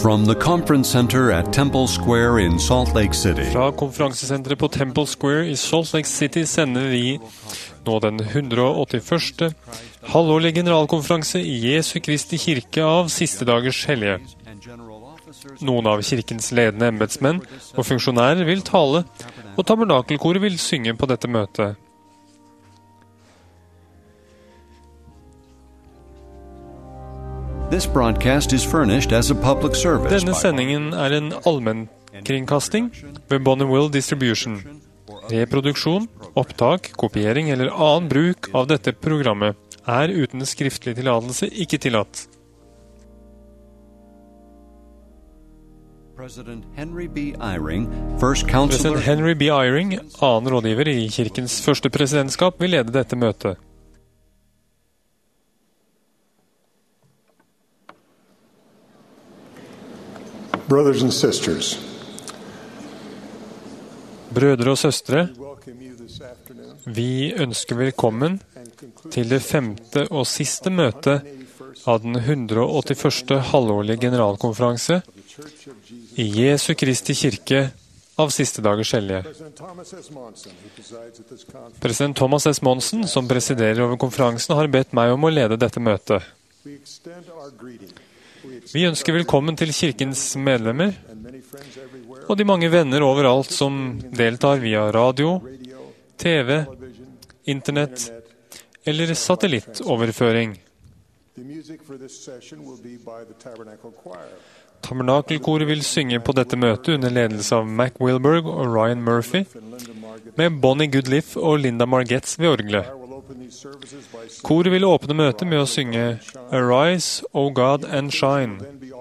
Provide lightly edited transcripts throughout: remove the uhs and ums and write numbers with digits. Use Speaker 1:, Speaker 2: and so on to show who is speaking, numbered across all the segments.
Speaker 1: From the Conference Center at Temple Square in Salt Lake City.
Speaker 2: Fra konferansesenteret på Temple Square i Salt Lake City sender vi nå den 181. halvårlige generalkonferanse i Jesu Kristi kirke av siste dagers hellige. Noen av kirkens ledende embedsmenn og funksjonærer vil tale, og tabernakelkoret vil synge på dette møtet.
Speaker 1: This broadcast is furnished as a public service.
Speaker 2: Denne sendingen er en allmennkringkasting ved Bonneville Distribution. Reproduksjon, opptak, kopiering eller annen bruk av dette programmet er uten skriftlig tillatelse ikke tillatt.
Speaker 1: President Henry B. Eyring,
Speaker 2: President Henry B. Eyring, annen rådgiver i kirkens første presidentskap, vil lede dette møtet.
Speaker 3: Brothers and sisters,
Speaker 2: brødre og søstre, vi ønsker velkommen til det 5. og siste møtet av den 181. halvårlige generalkonferanse i Jesu Kristi kirke av siste dagers hellige. President Thomas S. Monson, som presiderer over konferansen, har bedt meg om å lede dette møtet. Vi ønsker velkommen til kirkens medlemmer og de mange venner overalt som deltar via radio, TV, internett eller satellittoverføring. Tabernakelkoret vil synge på dette møtet under ledelse av Mac Wilberg og Ryan Murphy, med Bonnie Goodliff og Linda Margetts ved orgelet. Koret vil åpne møtet med å synge Arise, O God, and Shine.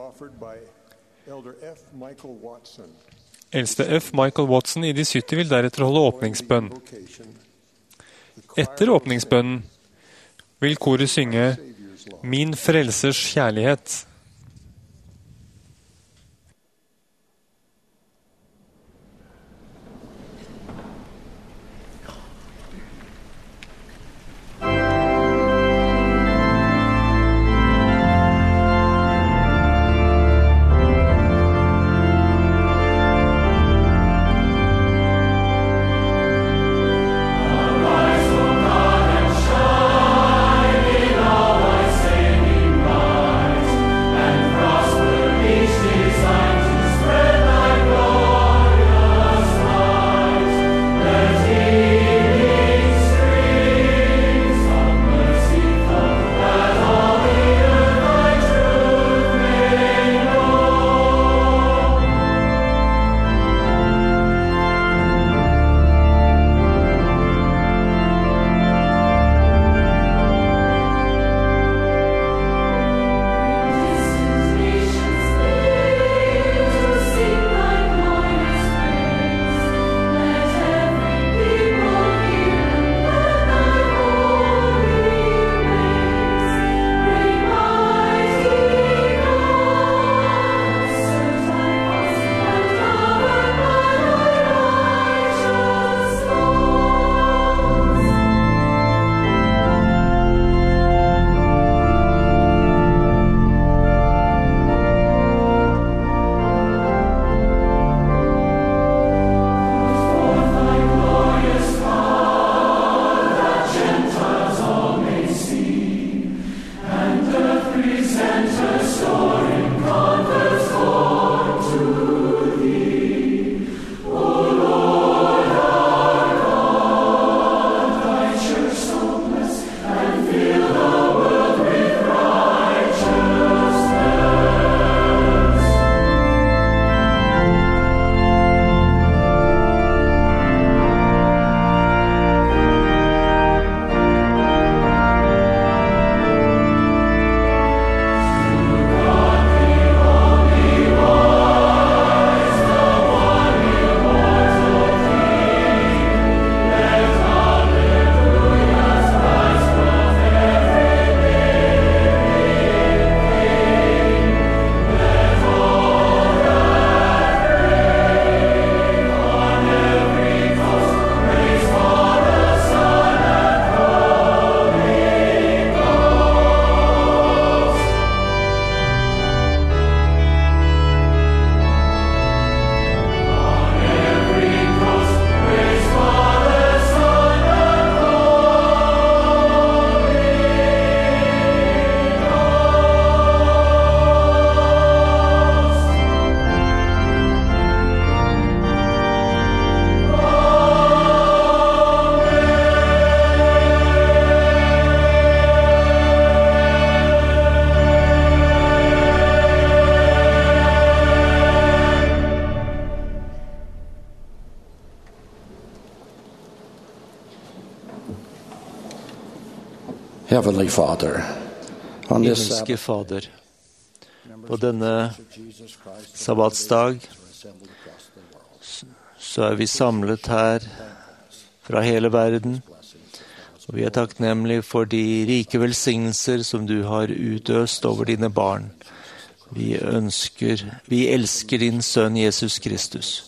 Speaker 2: Eldste F. Michael Watson i de 70 vil deretter holde åpningsbønn. Etter åpningsbønnen vil koret synge Min frelsers kjærlighet.
Speaker 3: Heavenly Father, on this
Speaker 4: Himmelske
Speaker 3: Sabbath,
Speaker 4: Fader, på denne sabbatsdag så er vi samlet her fra hele verden, og vi er takknemlige for de rike velsignelser som du har utøst over dine barn. Vi elsker din sønn Jesus Kristus.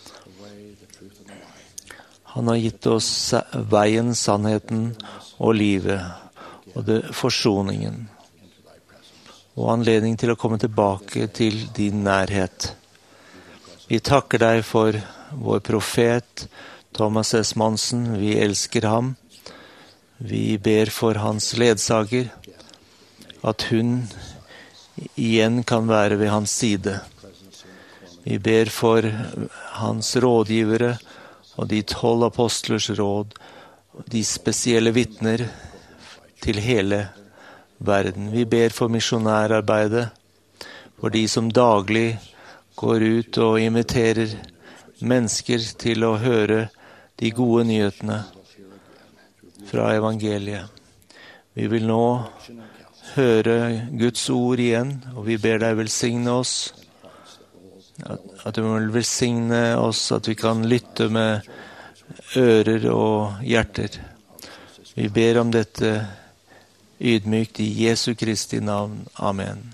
Speaker 4: Han har gitt oss veien, sannheten og livet, og forsoningen, og anledning til å komme tilbake til din nærhet. Vi takker deg for vår profet, Thomas S. Monsen. Vi elsker ham. Vi ber for hans ledsager, at hun igjen kan være ved hans side. Vi ber for hans rådgivere og de 12 apostlers råd, de spesielle vitner til hele verden. Vi ber for misjonærarbeidet, for de som daglig går ut og inviterer mennesker til å høre de gode nyhetene fra evangeliet. Vi vil nå høre Guds ord igjen, og vi ber deg velsigne oss, at du vil velsigne oss, at vi kan lytte med ører og hjerter. Vi ber om dette ydmykt i Jesu Kristi navn. Amen.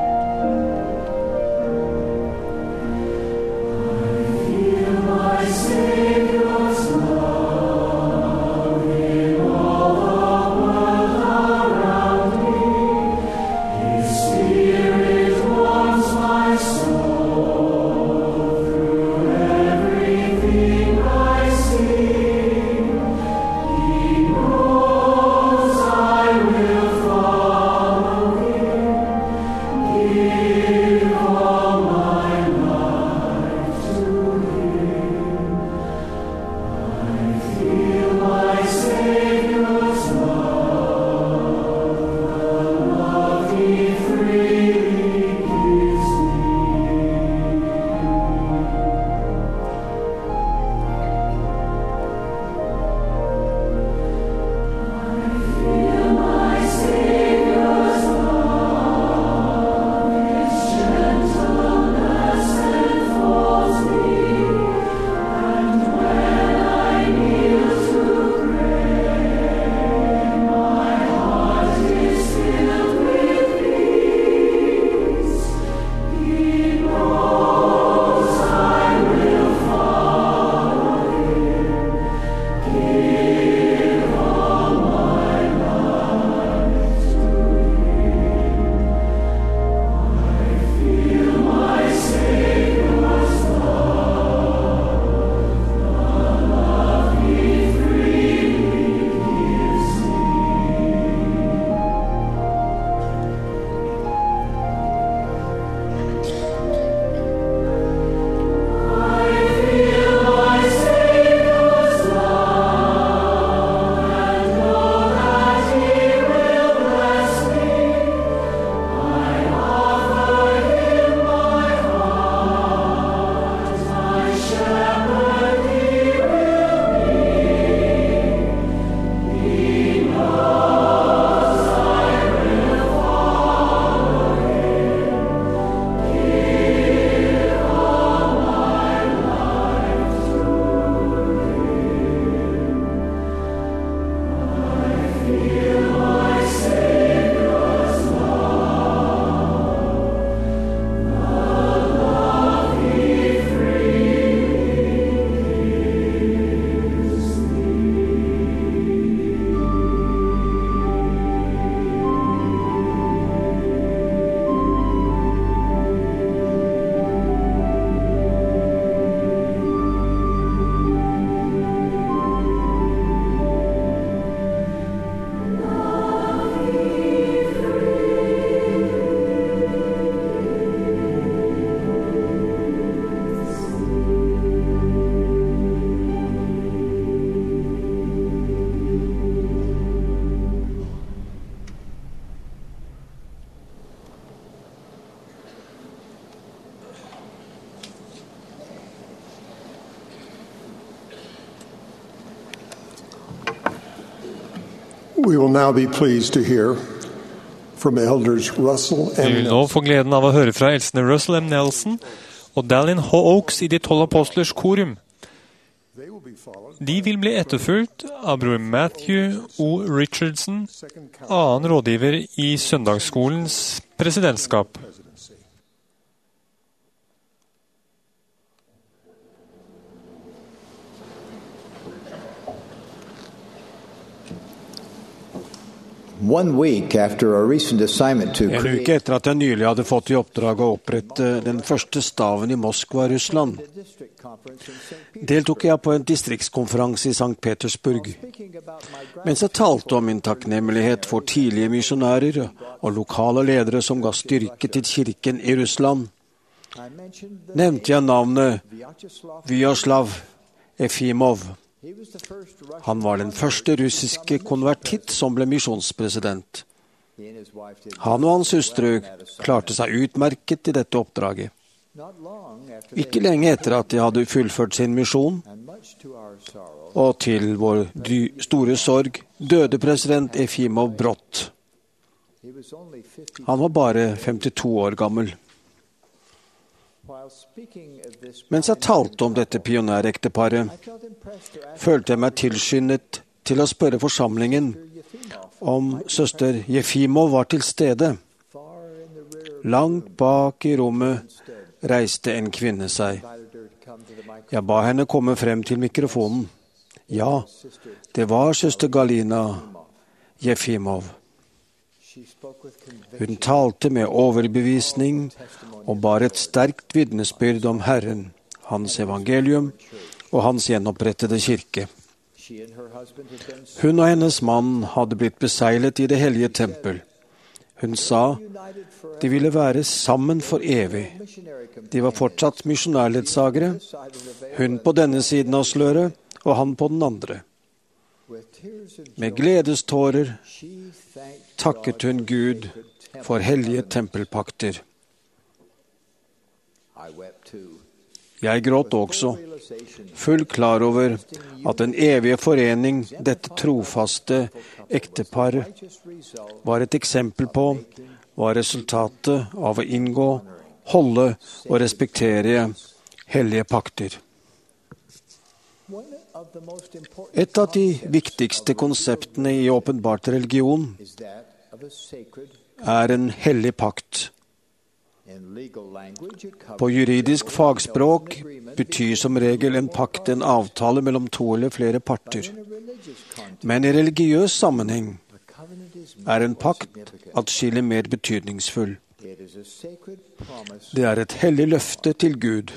Speaker 5: I We will now be pleased to hear from elders Russell
Speaker 2: Vi
Speaker 5: M.
Speaker 2: vil nå få gleden av å høre fra eldstene Russell M. Nelson og Dallin H. Oaks i De 12 apostlers korum. De vil bli etterfulgt av bror Matthew O. Richardson, annen rådgiver i søndagsskolens presidentskap.
Speaker 6: En uke etter at jeg nylig hadde fått i oppdrag å opprette den første staven i Moskva, Russland, deltok jeg på en distriktskonferanse i St. Petersburg. Mens jeg talte om min takknemlighet for tidlige misjonærer og lokale ledere som ga styrke til kirken i Russland, nevnte jeg navnet Vyacheslav Efimov. Han var den første russiske konvertitt som ble misjonspresident. Han og hans hustru klarte seg utmerket i dette oppdraget. Ikke lenge etter at de hadde fullført sin misjon, og til vår store sorg, døde president Efimov brått. Han var bare 52 år gammel. Mens jeg talte om dette pionerekteparet, følte jeg meg tilskyndet til å spørre forsamlingen om søster Jefimov var til stede. Langt bak i rommet reiste en kvinne seg. Jeg ba henne komme frem til mikrofonen. Ja, det var søster Galina Jefimov. Hun talte med overbevisning og bar et sterkt vitnesbyrd om Herren, hans evangelium og hans gjenopprettede kirke. Hun og hennes mann hadde blitt beseglet i det hellige tempel. Hun sa de ville være sammen for evig. De var fortsatt misjonærledsagere, hun på denne siden av sløret og han på den andre. Med gledestårer takket hun Gud for hellige tempelpakter. Jeg gråt også, full klar over at den evige forening dette trofaste ektepar var et eksempel på, var resultatet av å inngå, holde og respektere hellige pakter. Et av de viktigste konseptene i åpenbart religion er en hellig pakt. På juridisk fagspråk betyr som regel en pakt en avtale mellom to eller flere parter. Men i religiøs sammenheng er en pakt atskillig mer betydningsfull. Det er et hellig løfte til Gud.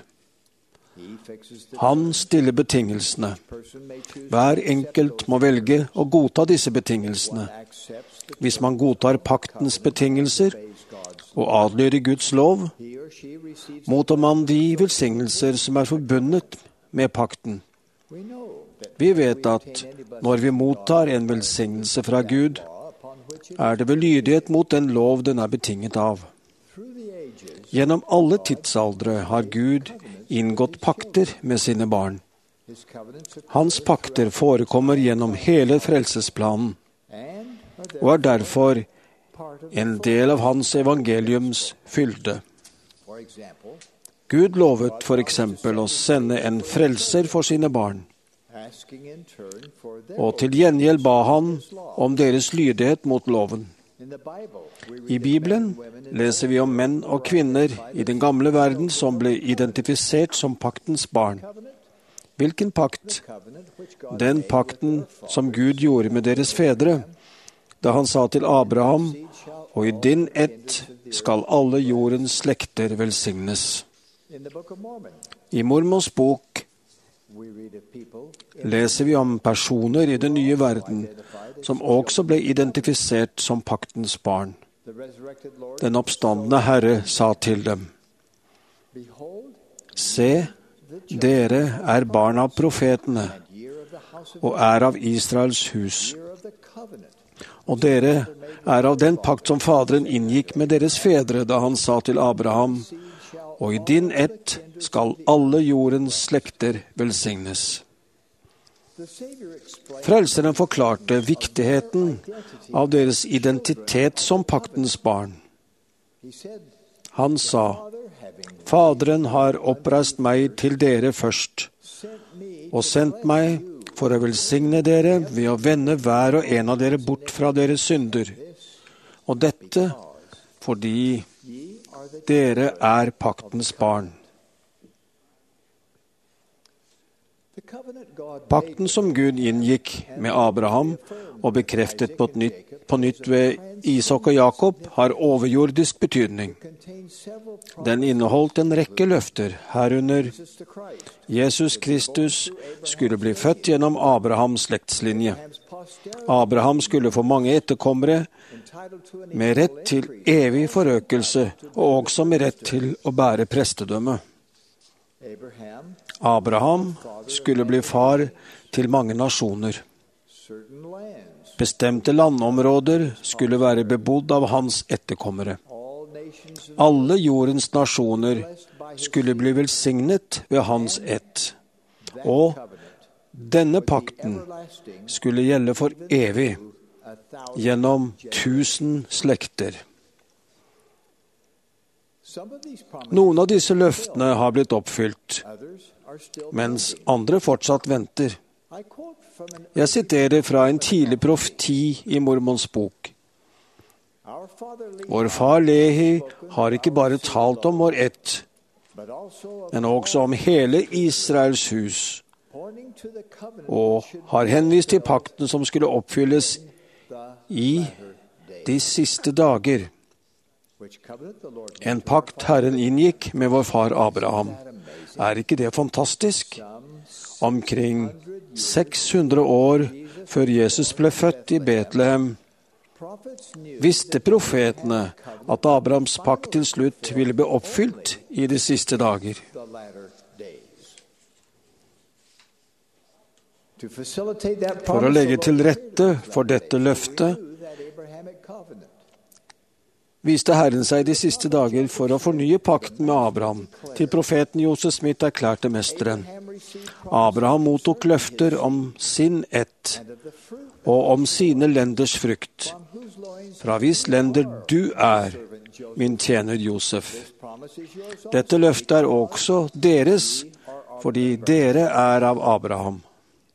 Speaker 6: Han stiller betingelsene. Hver enkelt må velge å godta disse betingelsene. Hvis man godtar paktens betingelser og adlyder Guds lov, mottar man de velsignelser som er forbundet med pakten. Vi vet at når vi mottar en velsignelse fra Gud, er det ved lydighet mot den lov den er betinget av. Gjennom alle tidsaldre har Gud inngått pakter med sine barn. Hans pakter forekommer gjennom hele frelsesplanen, og er derfor en del av hans evangeliums fylde. Gud lovet for eksempel å sende en frelser for sine barn, og til gjengjeld ba han om deres lydighet mot loven. I Bibelen leser vi om menn og kvinner i den gamle verden som ble identifisert som paktens barn. Hvilken pakt? Den pakten som Gud gjorde med deres fedre, da han sa til Abraham, og i din ett skal alle jordens slekter velsignes. I Mormons bok leser vi om personer i den nye verden som også ble identifisert som paktens barn. Den oppstandne Herre sa til dem, se, dere er barn av profetene og er av Israels hus. Og dere er av den pakt som Faderen inngikk med deres fedre da han sa til Abraham, og i din ett skal alle jordens slekter velsignes. Frelseren forklarte viktigheten av deres identitet som paktens barn. Han sa, Faderen har oppreist meg til dere først, og sendt meg for å velsigne dere ved å vende hver og en av dere bort fra deres synder. Og dette fordi dere er paktens barn. Pakten som Gud inngikk med Abraham og bekreftet på nytt ved Isak og Jakob, har overjordisk betydning. Den inneholdt en rekke løfter, herunder Jesus Kristus skulle bli født gjennom Abrahams slektslinje. Abraham skulle få mange etterkommere med rett til evig forøkelse, og også med rett til å bære prestedømme. Abraham skulle bli far til mange nasjoner. Bestemte landområder skulle være bebodd av hans etterkommere. Alle jordens nasjoner skulle bli velsignet ved hans ett. Og denne pakten skulle gjelde for evig, gjennom 1000 slekter. Noen av disse løftene har blitt oppfylt, mens andre fortsatt venter. Jeg siterer fra en tidlig profeti i Mormons bok. Vår far Lehi har ikke bare talt om vår ett, men også om hele Israels hus, og har henvist til pakten som skulle oppfylles i de siste dager. En pakt Herren inngikk med vår far Abraham. Er ikke det fantastisk? Omkring 600 år før Jesus ble født i Betlehem, visste profetene at Abrahams pakt til slutt ville bli oppfylt i de siste dager. For å legge til rette for dette løftet, viste Herren seg de siste dager for å fornye pakten med Abraham, til profeten Joseph Smith erklærte mesteren. Abraham mottok løfter om sin ett, og om sine lenders frukt. Fra hvis lender du er, min tjener Josef. Dette løftet er også deres, fordi dere er av Abraham.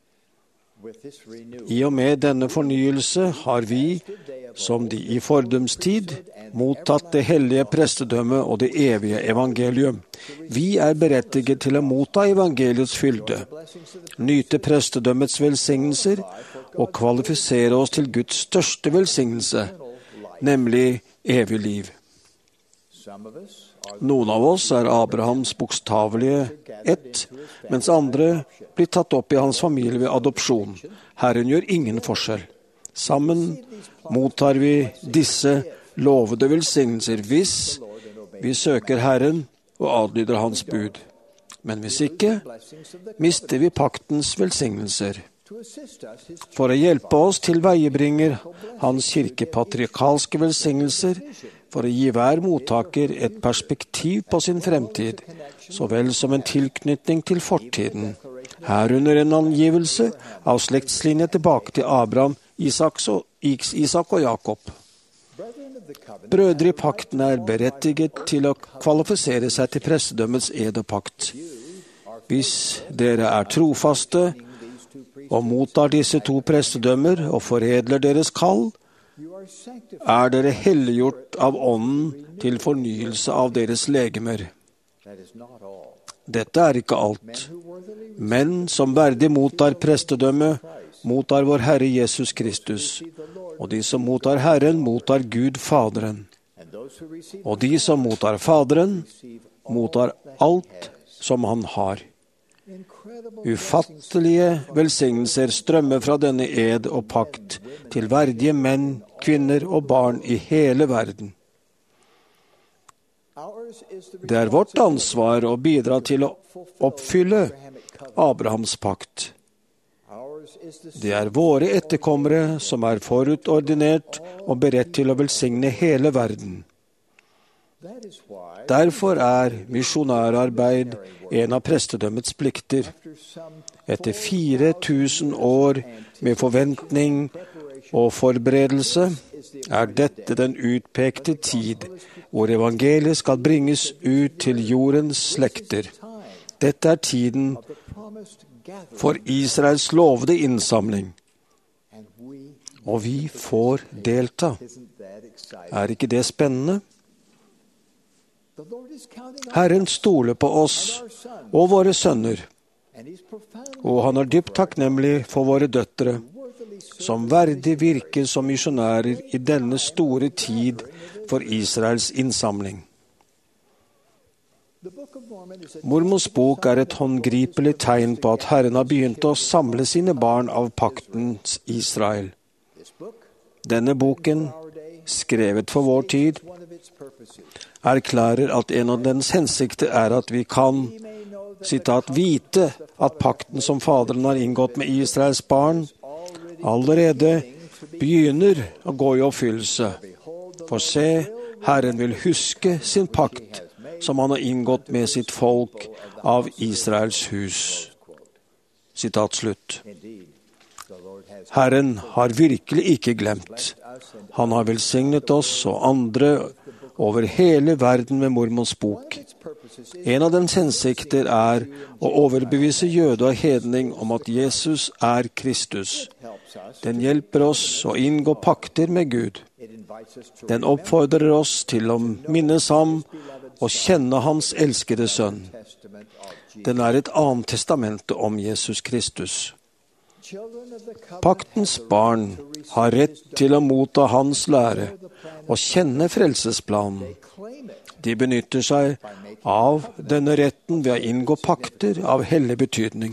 Speaker 6: I og med denne fornyelse har vi, som de i fordums tid, mottatt det hellige prestedømme og det evige evangelium. Vi er berettiget til å motta evangeliets fylde, nyte prestedømmets velsignelser og kvalifisere oss til Guds største velsignelse, nemlig evig liv. Noen av oss er Abrahams bokstavelige ett, mens andre blir tatt opp i hans familie ved adopsjon. Herren gjør ingen forskjell. Sammen mottar vi disse lovede velsignelser hvis vi søker Herren og adlyder hans bud. Men hvis ikke, mister vi paktens velsignelser. For å hjelpe oss tilveiebringer hans kirke patriarkalske velsignelser, for å gi hver mottaker et perspektiv på sin fremtid, så vel som en tilknytning til fortiden. Herunder en angivelse av slektslinje tilbake til Abraham, Isak og Jakob. Brødre i pakten er berettiget til å kvalifisere seg til prestedømmets ed og pakt. Hvis dere er trofaste og mottar disse to prestedømmer og foredler deres kall, er dere helliggjort av ånden til fornyelse av deres legemer. Dette er ikke alt. Men som verdig mottar prestedømme, mottar vår Herre Jesus Kristus. Og de som mottar Herren, mottar Gud Faderen. Og de som mottar Faderen, mottar alt som han har. Ufattelige velsignelser strømmer fra denne ed og pakt til verdige menn, kvinner og barn i hele verden. Det er vårt ansvar å bidra til å oppfylle Abrahams pakt. Det er våre etterkommere som er forutordinert og beredt til å velsigne hele verden. Derfor er misjonærarbeid en av prestedømmets plikter. Etter 4000 år med forventning og forberedelse er dette den utpekte tid hvor evangeliet skal bringes ut til jordens slekter. Dette er tiden for Israels lovede innsamling, og vi får delta. Er ikke det spennende? Herren stoler på oss og våre sønner, og han er dypt takknemlig for våre døtre, som verdig virker som misjonærer i denne store tid for Israels innsamling. Mormons bok er et håndgripelig tegn på at Herren har begynt å samle sine barn av paktens Israel. Denne boken, skrevet for vår tid, erklærer at en av dens hensikter er at vi kan, sitat, vite at pakten som Faderen har inngått med Israels barn, allerede begynner å gå i oppfyllelse. For se, Herren vil huske sin pakt som han har inngått med sitt folk av Israels hus. Sitat slutt. Herren har virkelig ikke glemt. Han har velsignet oss og andre over hele verden med Mormons bok. En av dens hensikter er å overbevise jøde og hedning om at Jesus er Kristus. Den hjelper oss å inngå pakter med Gud. Den oppfordrer oss til å minnes ham og kjenne hans elskede sønn. Den er et annet testamente om Jesus Kristus. Paktens barn har rett til å motta hans lære og kjenne frelsesplanen. De benytter seg av denne retten ved å inngå pakter av hellig betydning.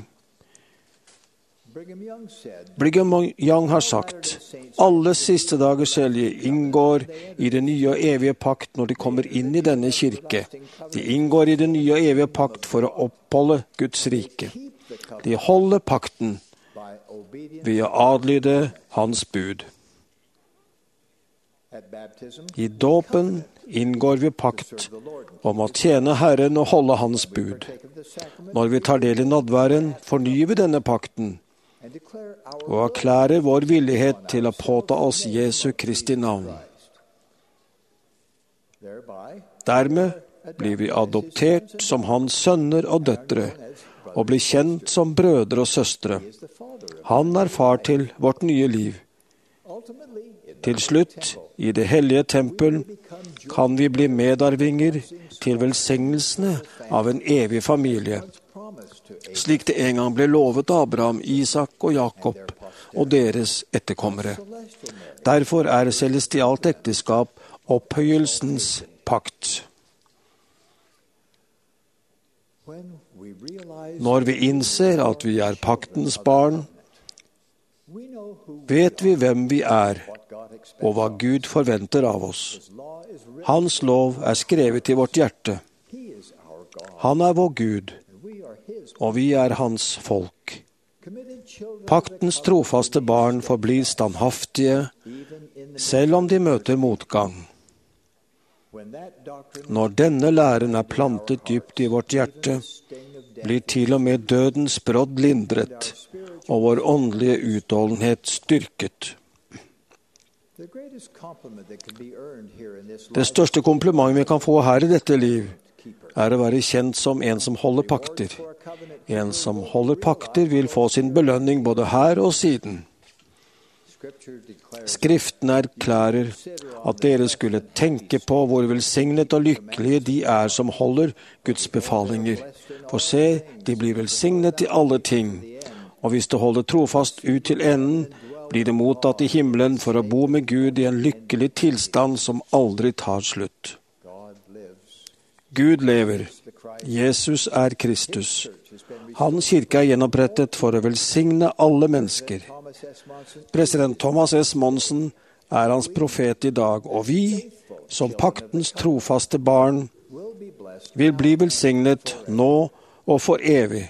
Speaker 6: Brigham Young har sagt, alle siste dagers hellige inngår i den nye og evige pakt når de kommer inn i denne kirke. De inngår i den nye og evige pakt for å oppholde Guds rike. De holder pakten ved å adlyde hans bud. I dåpen inngår vi pakt om å tjene Herren og holde hans bud. Når vi tar del i nådværen, fornyer vi denne pakten og erklærer vår villighet til å påta oss Jesu Kristi navn. Dermed blir vi adoptert som hans sønner og døtre, og blir kjent som brødre og søstre. Han er far til vårt nye liv. Til slutt, i det hellige tempel, kan vi bli medarvinger til velsignelsene av en evig familie, slik det en gang ble lovet Abraham, Isak og Jakob og deres etterkommere. Derfor er celestialt ekteskap opphøyelsens pakt. Når vi innser at vi er paktens barn, vet vi hvem vi er, og hva Gud forventer av oss. Hans lov er skrevet i vårt hjerte. Han er vår Gud, og vi er hans folk. Paktens trofaste barn forblir standhaftige, selv om de møter motgang. Når denne læren er plantet dypt i vårt hjerte, blir til og med dødens brodd lindret, og vår åndelige utholdenhet styrket. Det største kompliment vi kan få her i dette liv, er å være kjent som en som holder pakter. En som holder pakter vil få sin belønning både her og siden. Skriften erklærer at dere skulle tenke på hvor velsignet og lykkelige de er som holder Guds befalinger. For se, de blir velsignet i alle ting, og hvis de holder trofast ut til enden, blir de mottatt i himmelen for å bo med Gud i en lykkelig tilstand som aldri tar slutt. Gud lever. Jesus er Kristus. Hans kirke er gjenopprettet for å velsigne alle mennesker. President Thomas S. Monson er hans profet i dag, og vi, som paktens trofaste barn, vil bli velsignet nå og for evig.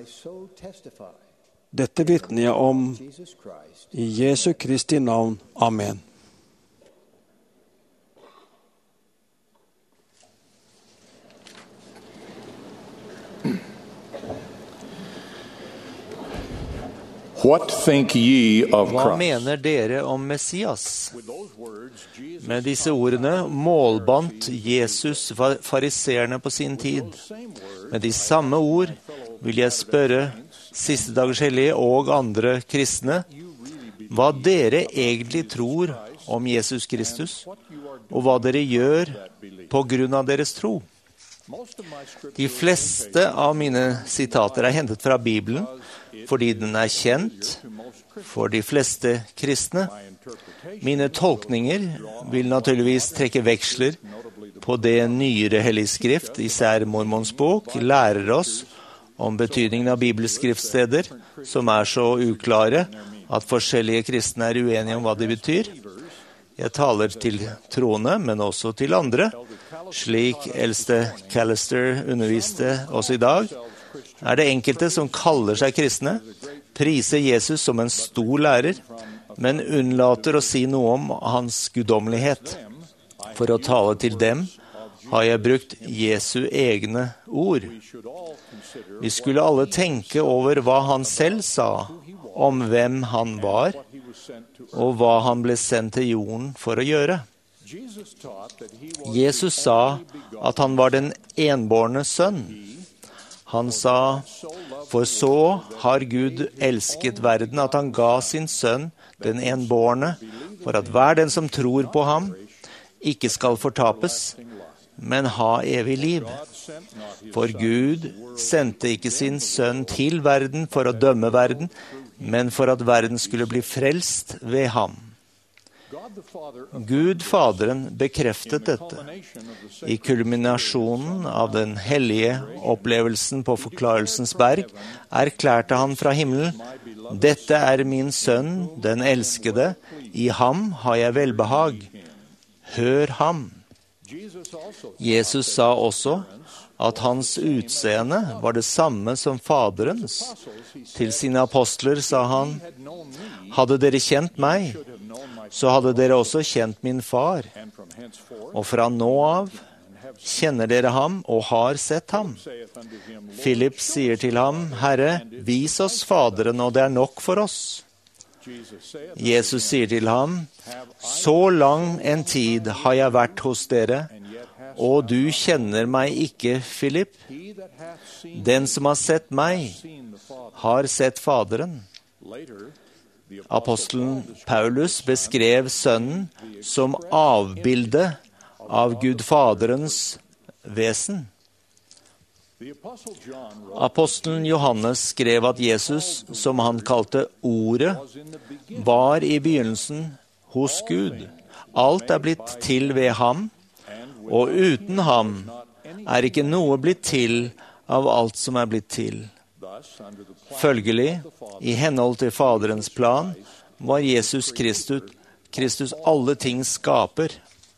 Speaker 6: Dette vitner jeg om i Jesu Kristi navn. Amen.
Speaker 7: What think ye of
Speaker 4: Hva
Speaker 7: Christ?
Speaker 4: mener dere om Messias? Med disse ordene målbandt Jesus fariseerne på sin tid. Med de samme ord vil jeg spørre siste dagers hellige og andre kristne hva dere egentlig tror om Jesus Kristus, og hva dere gjør på grunn av deres tro. De fleste av mine sitater er hentet fra Bibelen, fordi den er kjent for de fleste kristne. Mine tolkninger vil naturligvis trekke veksler på det nyere hellige skrift, især Mormons bok, lærer oss om betydningen av bibelskriftsteder, som er så uklare at forskjellige kristne er uenige om hva de betyr. Jeg taler til troende, men også til andre. Slik eldste Callister underviste oss i dag, er det enkelte som kaller seg kristne, priser Jesus som en stor lærer, men unnlater å si noe om hans guddommelighet. For å tale til dem har jeg brukt Jesu egne ord. Vi skulle alle tenke over hva han selv sa om hvem han var, og hva han ble sendt til jorden for å gjøre. Jesus sa at han var den enbårne sønn. Han sa, for så har Gud elsket verden at han ga sin sønn, den enbårne, for at hver den som tror på ham, ikke skal fortapes, men ha evig liv. For Gud sendte ikke sin sønn til verden for å dømme verden, men for at verden skulle bli frelst ved ham. Gud Faderen bekreftet dette. I kulminasjonen av den hellige opplevelsen på Forklarelsens berg erklærte han fra himmelen, «Dette er min sønn, den elskede, i ham har jeg velbehag. Hør ham.» Jesus sa også at hans utseende var det samme som Faderens. Til sine apostler sa han, «Hadde dere kjent meg, så hadde dere også kjent min far. Og fra nå av kjenner dere ham og har sett ham.» Philip sier til ham, «Herre, vis oss Faderen, og det er nok for oss.» Jesus sier til ham, «Så lang en tid har jeg vært hos dere, og du kjenner meg ikke, Philip. Den som har sett meg, har sett Faderen.» Apostelen Paulus beskrev sønnen som avbilde av Gud Faderens vesen. Apostelen Johannes skrev at Jesus, som han kalte Ordet, var i begynnelsen hos Gud. Alt er blitt til ved ham, og uten ham er ikke noe blitt til av alt som er blitt til. Følgelig, i henhold til Faderens plan, var Jesus Kristus alle ting skaper.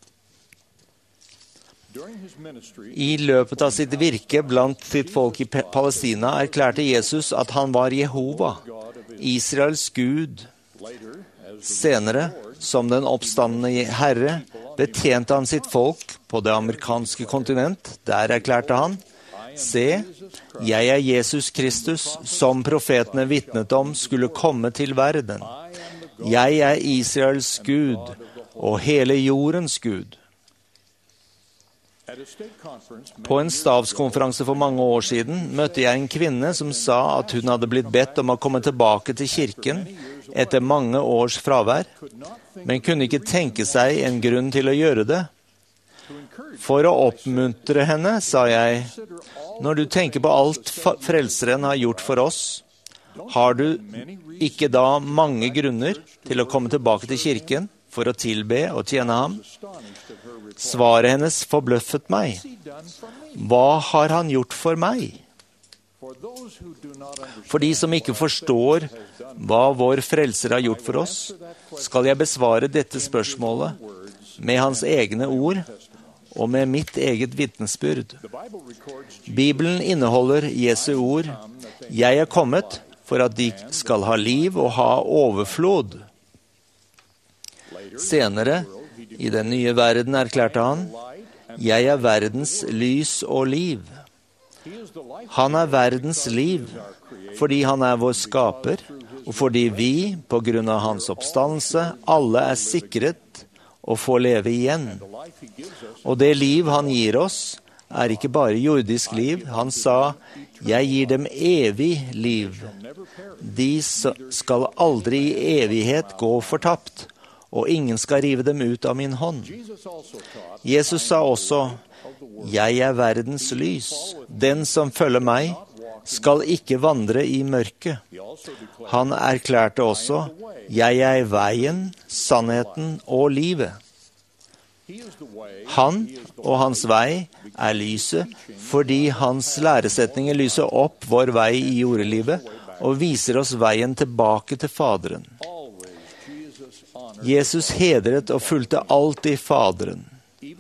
Speaker 4: I løpet av sitt virke blant sitt folk i Palestina erklærte Jesus at han var Jehova, Israels Gud. Senere, som den oppstandende Herre, betjente han sitt folk på det amerikanske kontinent. Der erklærte han, «Se, jeg er Jesus Kristus, som profetene vitnet om skulle komme til verden. Jeg er Israels Gud, og hele jordens Gud.» På en stavskonferanse for mange år siden møtte jeg en kvinne som sa at hun hadde blitt bedt om å komme tilbake til kirken etter mange års fravær, men kunne ikke tenke seg en grunn til å gjøre det. For å oppmuntre henne, sa jeg, når du tenker på alt Frelseren har gjort for oss, har du ikke da mange grunner til å komme tilbake til kirken for å tilbe og tjene ham? Svaret hennes forbløffet meg. Hva har han gjort for meg? For de som ikke forstår hva vår Frelser har gjort for oss, skal jeg besvare dette spørsmålet med hans egne ord og med mitt eget vitnesbyrd. Bibelen inneholder Jesu ord, «Jeg er kommet for at de skal ha liv og ha overflod.» Senere, i den nye verden, erklærte han, «Jeg er verdens lys og liv.» Han er verdens liv, fordi han er vår skaper, og fordi vi, på grunn av hans oppstandelse, alle sikret å få leve igjen. Og det liv han gir oss, ikke bare jordisk liv. Han sa, jeg gir dem evig liv. De skal aldri i evighet gå fortapt, og ingen skal rive dem ut av min hånd. Jesus sa også, jeg verdens lys. Den som følger meg, skal ikke vandre i mørket. Han erklærte også, jeg veien, sannheten og livet. Han og hans vei lyset, fordi hans læresetninger lyser opp vår vei i jordelivet og viser oss veien tilbake til Faderen. Jesus hedret og fulgte alltid Faderen.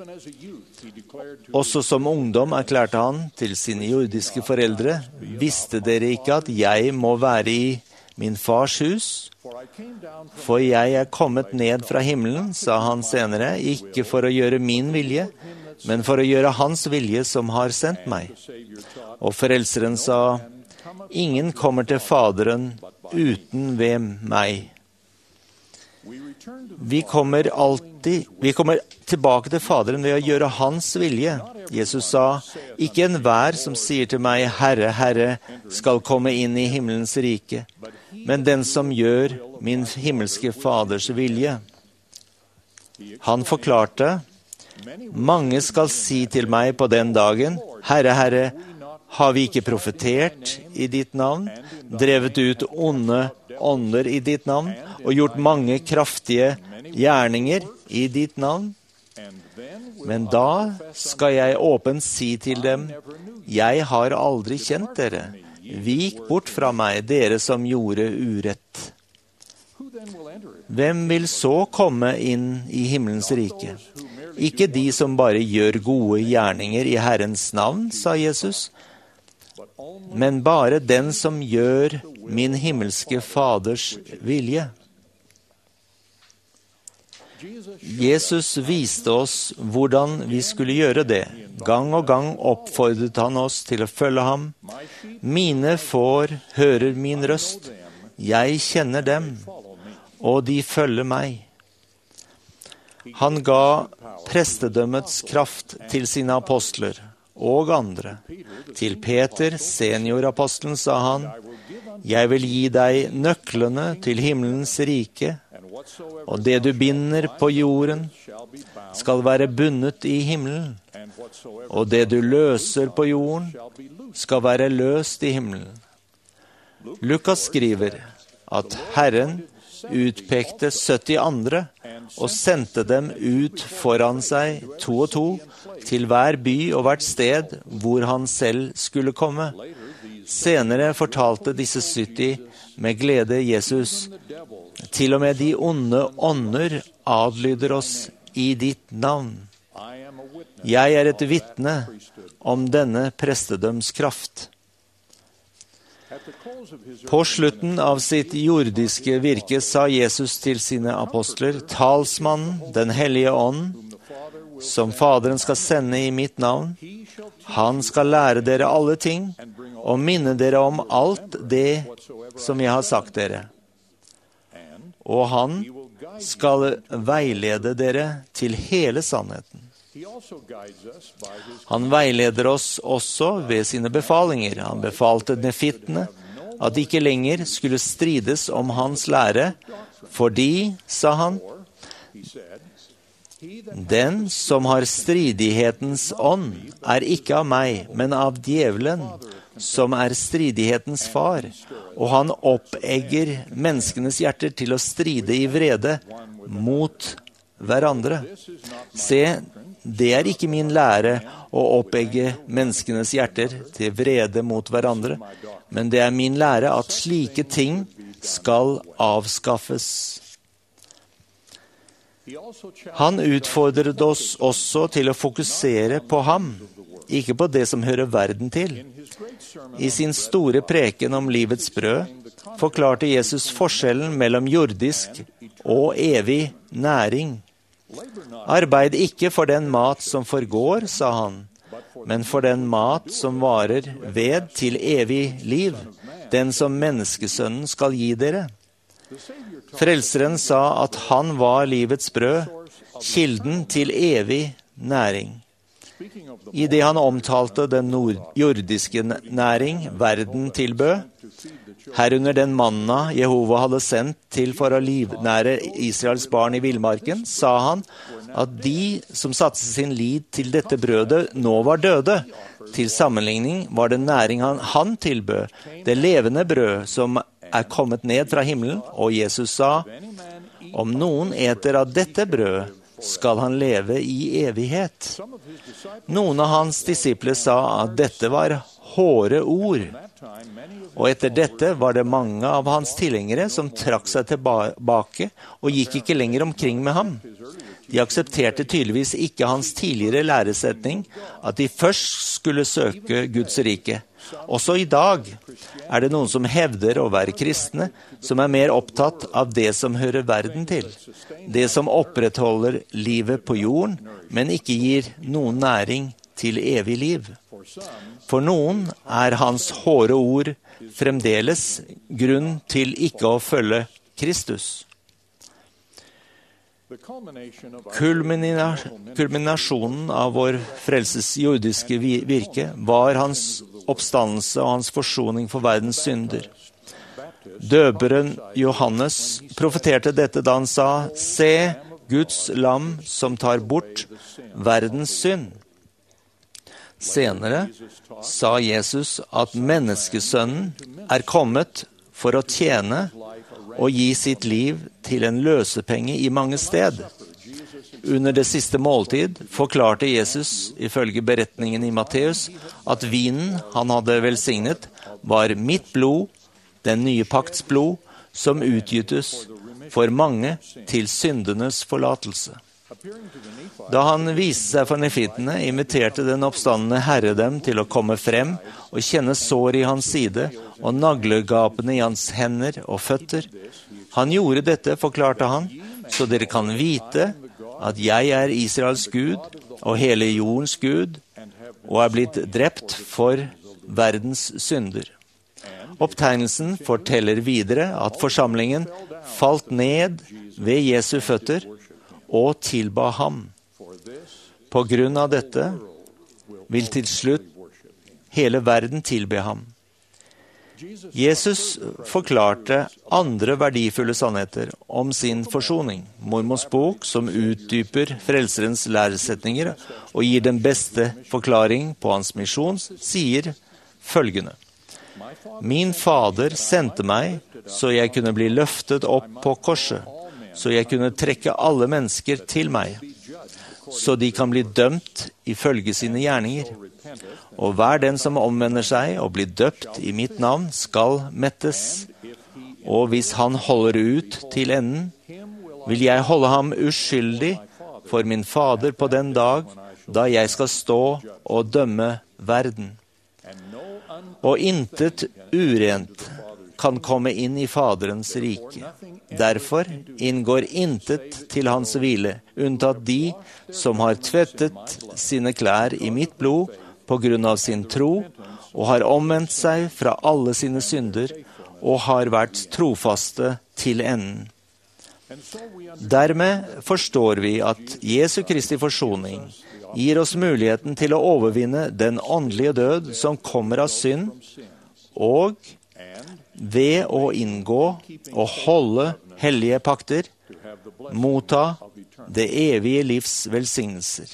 Speaker 4: Også som ungdom erklærte han til sine jordiske foreldre, visste dere ikke at jeg må være i min fars hus? For jeg kommet ned fra himmelen, sa han senere, ikke for å gjøre min vilje, men for å gjøre hans vilje som har sendt meg. Og frelseren sa, ingen kommer til Faderen uten ved meg. Vi kommer tilbake til Faderen ved å gjøre hans vilje. Jesus sa, ikke enhver som sier til meg, Herre, Herre, skal komme inn i himmelens rike, men den som gjør min himmelske Faders vilje. Han forklarte, mange skal si til meg på den dagen, Herre, Herre, har vi ikke profetert i ditt navn, drevet ut onde ånder i ditt navn, og gjort mange kraftige gjerninger i ditt navn? Men da skal jeg åpent si til dem, jeg har aldri kjent dere. Vik bort fra meg, dere som gjorde urett. Hvem vil så komme inn i himmelens rike? Ikke de som bare gjør gode gjerninger i Herrens navn, sa Jesus, men bare den som gjør min himmelske Faders vilje. Jesus viste oss hvordan vi skulle gjøre det. Gang og gang oppfordret han oss til å følge ham. Mine får hører min røst. Jeg kjenner dem, og de følger meg. Han ga prestedømmets kraft til sine apostler og andre. Til Peter, seniorapostelen, sa han, jeg vil gi deg nøklene til himmelens rike, og det du binder på jorden skal være bundet i himmelen, og det du løser på jorden skal være løst i himmelen. Lukas skriver at Herren utpekte 70 andre og sendte dem ut foran seg 2 og 2 til hver by og hvert sted hvor han selv skulle komme. Senere fortalte disse 70 med glede Jesus, til og med de onde ånder adlyder oss i ditt navn. Jeg et vitne om denne prestedømskraft. På slutten av sitt jordiske virke sa Jesus til sine apostler, talsmannen, den hellige ånd, som Faderen skal sende i mitt navn, han skal lære dere alle ting, og minne dere om alt det som jeg har sagt dere. Og han skal veilede dere til hele sannheten. Han veileder oss også ved sine befalinger. Han befalte nefittene at de ikke lenger skulle strides om hans lære, fordi, sa han, den som har stridighetens ånd ikke av meg, men av djevelen, som stridighetens far, og han oppegger menneskenes hjerter til å stride i vrede mot hverandre. Se, det ikke min lære å oppegge menneskenes hjerter til vrede mot hverandre, men det min lære at slike ting skal avskaffes. Han utfordret oss også til å fokusere på ham, ikke på det som hører verden til. I sin store preken om livets brød forklarte Jesus forskjellen mellom jordisk og evig næring. Arbeid ikke for den mat som forgår, sa han, men for den mat som varer ved til evig liv, den som menneskesønnen skal gi dere? Frelseren sa at han var livets brød, kilden til evig næring. I det han omtalte den jordiske næring verden tilbød, herunder den manna Jehova hadde sendt til for å livnære Israels barn i villmarken, sa han at de som satte sin lit til dette brødet nå var døde. Til sammenligning var det næring han tilbød, det levende brød som er kommet ned fra himmelen, og Jesus sa, om noen eter av dette brødet, skal han leve i evighet. Noen av hans disipler sa at dette var hårde ord, og etter dette var det mange av hans tilhengere som trakk seg tilbake og gikk ikke lenger omkring med ham. De aksepterte tydeligvis ikke hans tidligere læresetning, at de først skulle søke Guds rike. Også i dag er det noen som hevder å være kristne, som er mer opptatt av det som hører verden til, det som opprettholder livet på jorden, men ikke gir noen næring til evig liv. For noen er hans hårde ord fremdeles grunn til ikke å følge Kristus. Kulminasjonen av vår frelses jordiske virke var hans oppstandelse og hans forsoning for verdens synder. Døperen Johannes profeterte dette da han sa, «Se, Guds lam som tar bort verdens synd». Senere sa Jesus at menneskesønnen er kommet for å tjene og gi sitt liv til en løsepenge i mange sted. Under det siste måltid forklarte Jesus, ifølge beretningen i Matteus, at vinen han hadde velsignet var mitt blod, den nye pakts blod, som utgytes for mange til syndenes forlatelse. Da han viste seg for nefitene, inviterte den oppstandende Herre dem til å komme frem og kjenne sår i hans side og naglegapene i hans hender og føtter. Han gjorde dette, forklarte han, så dere kan vite at jeg er Israels Gud og hele jordens Gud, og er blitt drept for verdens synder. Opptegnelsen forteller videre at forsamlingen falt ned ved Jesu føtter og tilba ham. På grunn av dette vil til slutt hele verden tilbe ham. Jesus forklarte andre verdifulle sannheter om sin forsoning. Mormons bok, som utdyper frelserens læresetninger og gir den beste forklaring på hans misjon, sier følgende. Min fader sendte meg, så jeg kunne bli løftet opp på korset, så jeg kunne trekke alle mennesker til meg, så de kan bli dømt ifølge sine gjerninger. Og hver den som omvender seg og blir døpt i mitt navn, skal mettes. Og hvis han holder ut til enden, vil jeg holde ham uskyldig for min fader på den dag, da jeg skal stå og dømme verden. Og intet urent kan komme inn i Faderens rike. Derfor inngår intet til hans hvile, unntatt de som har tvettet sine klær i mitt blod på grunn av sin tro, og har omvendt seg fra alle sine synder, og har vært trofaste til enden. Dermed forstår vi at Jesu Kristi forsoning gir oss muligheten til å overvinne den åndelige død som kommer av synd, og ved å inngå og holde hellige pakter, motta det evige livs velsignelser.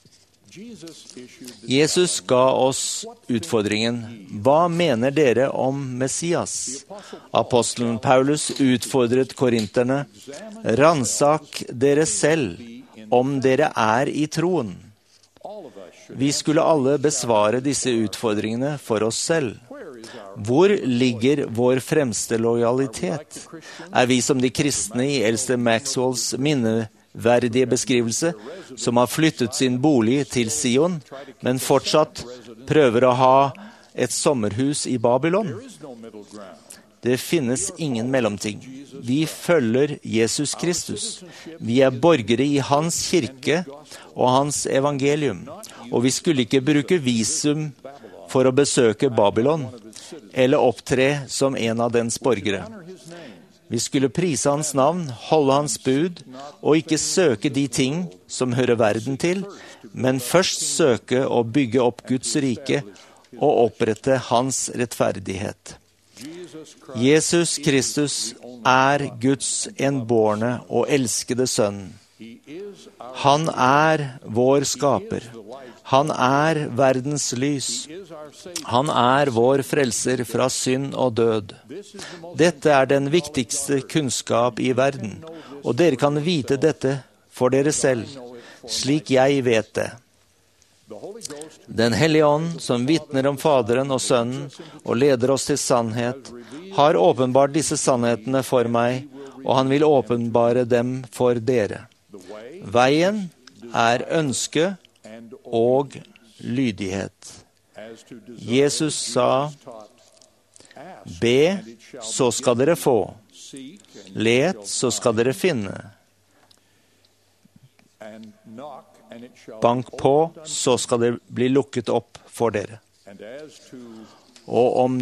Speaker 4: Jesus ga oss utfordringen, hva mener dere om Messias? Apostelen Paulus utfordret korinterne, ransak dere selv om dere er i troen. Vi skulle alle besvare disse utfordringene for oss selv. Hvor ligger vår fremste lojalitet? Er vi som de kristne i eldste Maxwells minneverdige beskrivelse, som har flyttet sin bolig til Sion, men fortsatt prøver å ha et sommerhus i Babylon? Det finnes ingen mellomting. Vi følger Jesus Kristus. Vi er borgere i hans kirke og hans evangelium. Og vi skulle ikke bruke visum for å besøke Babylon, eller opptre som en av dens borgere. Vi skulle prise hans navn, holde hans bud, og ikke søke de ting som hører verden til, men først søke å bygge opp Guds rike og opprette hans rettferdighet. Jesus Kristus er Guds enbårne og elskede sønn. Han er vår skaper. Han er verdens lys. Han er vår frelser fra synd og død. Dette er den viktigste kunnskap i verden, og dere kan vite dette for dere selv, slik jeg vet det. Den hellige ånd, som vitner om Faderen og Sønnen og leder oss til sannhet, har åpenbart disse sannhetene for meg, og han vil åpenbare dem for dere. Veien er ønske og lydighet. Jesus sa, be, så skal dere få. Let, så skal dere finne. Bank på, så skal det bli lukket opp for dere. Og om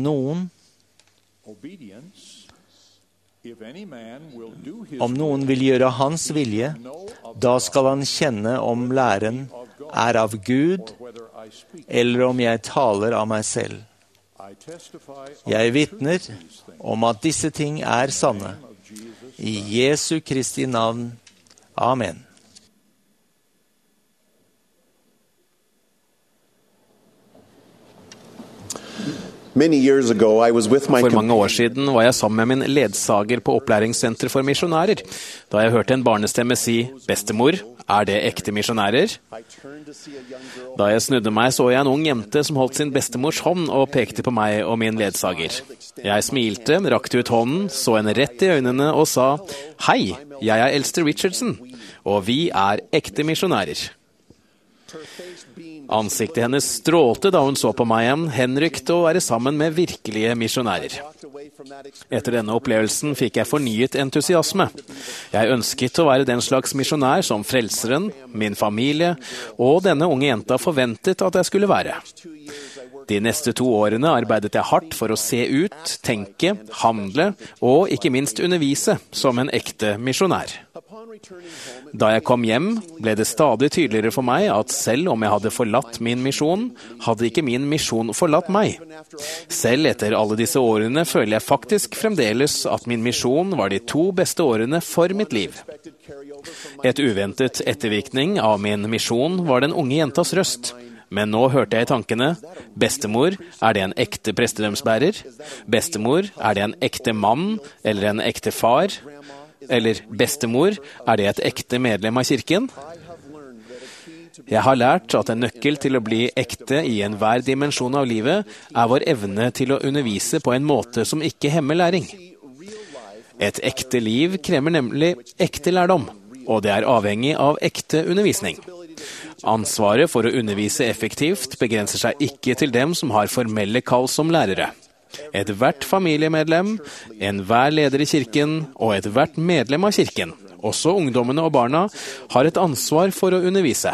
Speaker 4: noen vil gjøre hans vilje, da skal han kjenne om læren er av Gud, eller om jeg taler av meg selv. Jeg vitner om at disse ting er sanne. I Jesu Kristi navn. Amen.
Speaker 8: For mange år siden var jeg sammen med min ledsager på opplæringssenter for misjonærer, da jeg hørte en barnestemme si, «Bestemor, er det ekte misjonærer?» Da jeg snudde meg, så jeg en ung jente som holdt sin bestemors hånd og pekte på meg og min ledsager. Jeg smilte, rakte ut hånden, så henne rett i øynene og sa, «Hei, jeg er Elster Richardson, og vi er ekte misjonærer.» Ansiktet hennes strålte da hun så på meg igjen, henrykt å være sammen med virkelige misjonærer. Etter denne opplevelsen fikk jeg fornyet entusiasme. Jeg ønsket å være den slags misjonær som frelseren, min familie og denne unge jenta forventet at jeg skulle være. De neste 2 årene arbeidet jeg hardt for å se ut, tenke, handle og ikke minst undervise som en ekte misjonær. Da jeg kom hjem, ble det stadig tydeligere for meg at selv om jeg hadde forlatt min misjon, hadde ikke min misjon forlatt meg. Selv etter alle disse årene føler jeg faktisk fremdeles at min misjon var de 2 beste årene for mitt liv. Et uventet ettervirkning av min misjon var den unge jentas røst. Men nå hørte jeg i tankene, bestemor, er det en ekte prestedømsbærer? Bestemor, er det en ekte mann eller en ekte far? Eller bestemor, er det et ekte medlem av kirken? Jeg har lært at en nøkkel til å bli ekte i enhver dimensjon av livet er vår evne til å undervise på en måte som ikke hemmer læring. Et ekte liv krever nemlig ekte lærdom, og det er avhengig av ekte undervisning. Ansvaret for å undervise effektivt begrenser seg ikke til dem som har formelle kall som lærere. Et hvert familiemedlem, enhver leder i kirken og et hvert medlem av kirken, også ungdommene og barna, har et ansvar for å undervise.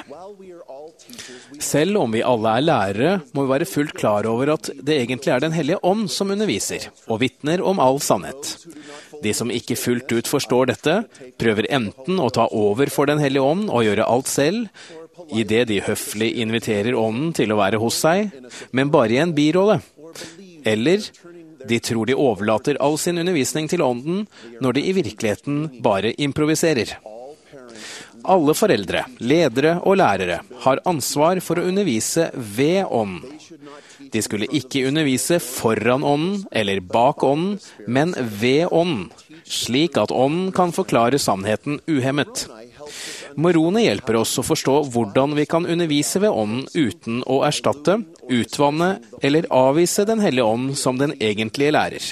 Speaker 8: Selv om vi alle er lærere, må vi være fullt klar over at det egentlig er Den hellige ånd som underviser, og vitner om all sannhet. De som ikke fullt ut forstår dette, prøver enten å ta over for Den hellige ånd og gjøre alt selv, i det de høflig inviterer ånden til å være hos seg, men bare i en birolle. Eller de tror de overlater all sin undervisning til ånden, når de i virkeligheten bare improviserer. Alle foreldre, ledere og lærere har ansvar for å undervise ved ånden. De skulle ikke undervise foran ånden eller bak ånden, men ved ånden, slik at ånden kan forklare sannheten uhemmet. Moroni hjelper oss å forstå hvordan vi kan undervise ved ånden uten å erstatte, utvanne eller avvise Den hellige ånd som den egentlige lærer.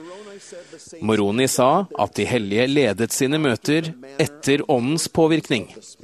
Speaker 8: Moroni sa at de hellige ledet sine møter etter åndens påvirkning.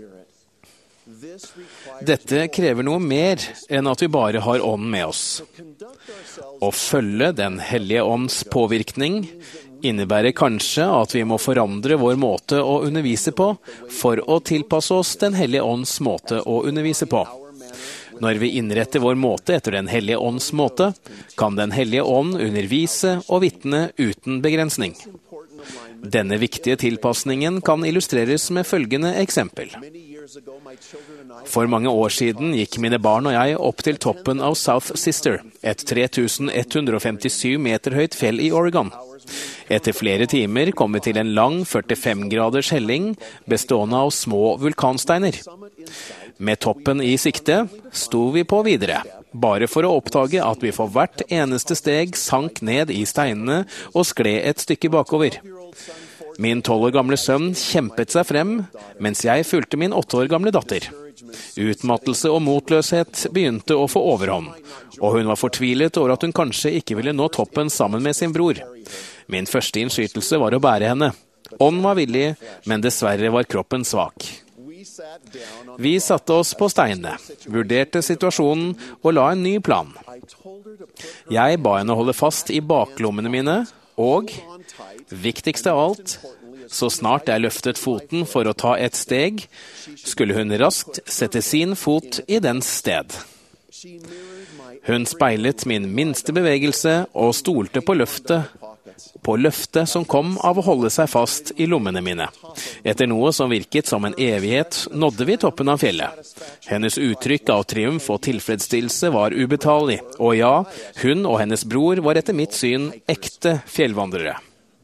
Speaker 8: Dette krever noe mer enn at vi bare har ånden med oss. Å følge Den hellige ånds påvirkning innebærer kanskje at vi må forandre vår måte å undervise på for å tilpasse oss Den hellige ånds måte å undervise på. Når vi innretter vår måte etter Den hellige ånds måte, kan Den hellige ånd undervise og vitne uten begrensning. Denne viktige tilpasningen kan illustreres med følgende eksempel. For mange år siden gikk mine barn og jeg opp til toppen av South Sister, et 3157 meter høyt fjell i Oregon. Etter flere timer kom vi til en lang 45 graders helling bestående av små vulkansteiner. Med toppen i sikte sto vi på videre, bare for å oppdage at vi for hvert eneste steg sank ned i steinene og skled et stykke bakover. Min 12 år gamle sønn kjempet seg frem, mens jeg fulgte min 8 år gamle datter. Utmattelse og motløshet begynte å få overhånd, og hun var fortvilet over at hun kanskje ikke ville nå toppen sammen med sin bror. Min første innskytelse var å bære henne. Ånden var villig, men dessverre var kroppen svak. Vi satte oss på steinene, vurderte situasjonen og la en ny plan. Jeg ba henne holde fast i baklommene mine, og, viktigst av alt, så snart jeg løftet foten for å ta et steg, skulle hun raskt sette sin fot i dens sted. Hun speilet min minste bevegelse og stolte på løftet som kom av å holde seg fast i lommene mine. Etter noe som virket som en evighet, nådde vi toppen av fjellet. Hennes uttrykk av triumf og tilfredsstillelse var ubetalelig, og ja, hun og hennes bror var etter mitt syn ekte fjellvandrere.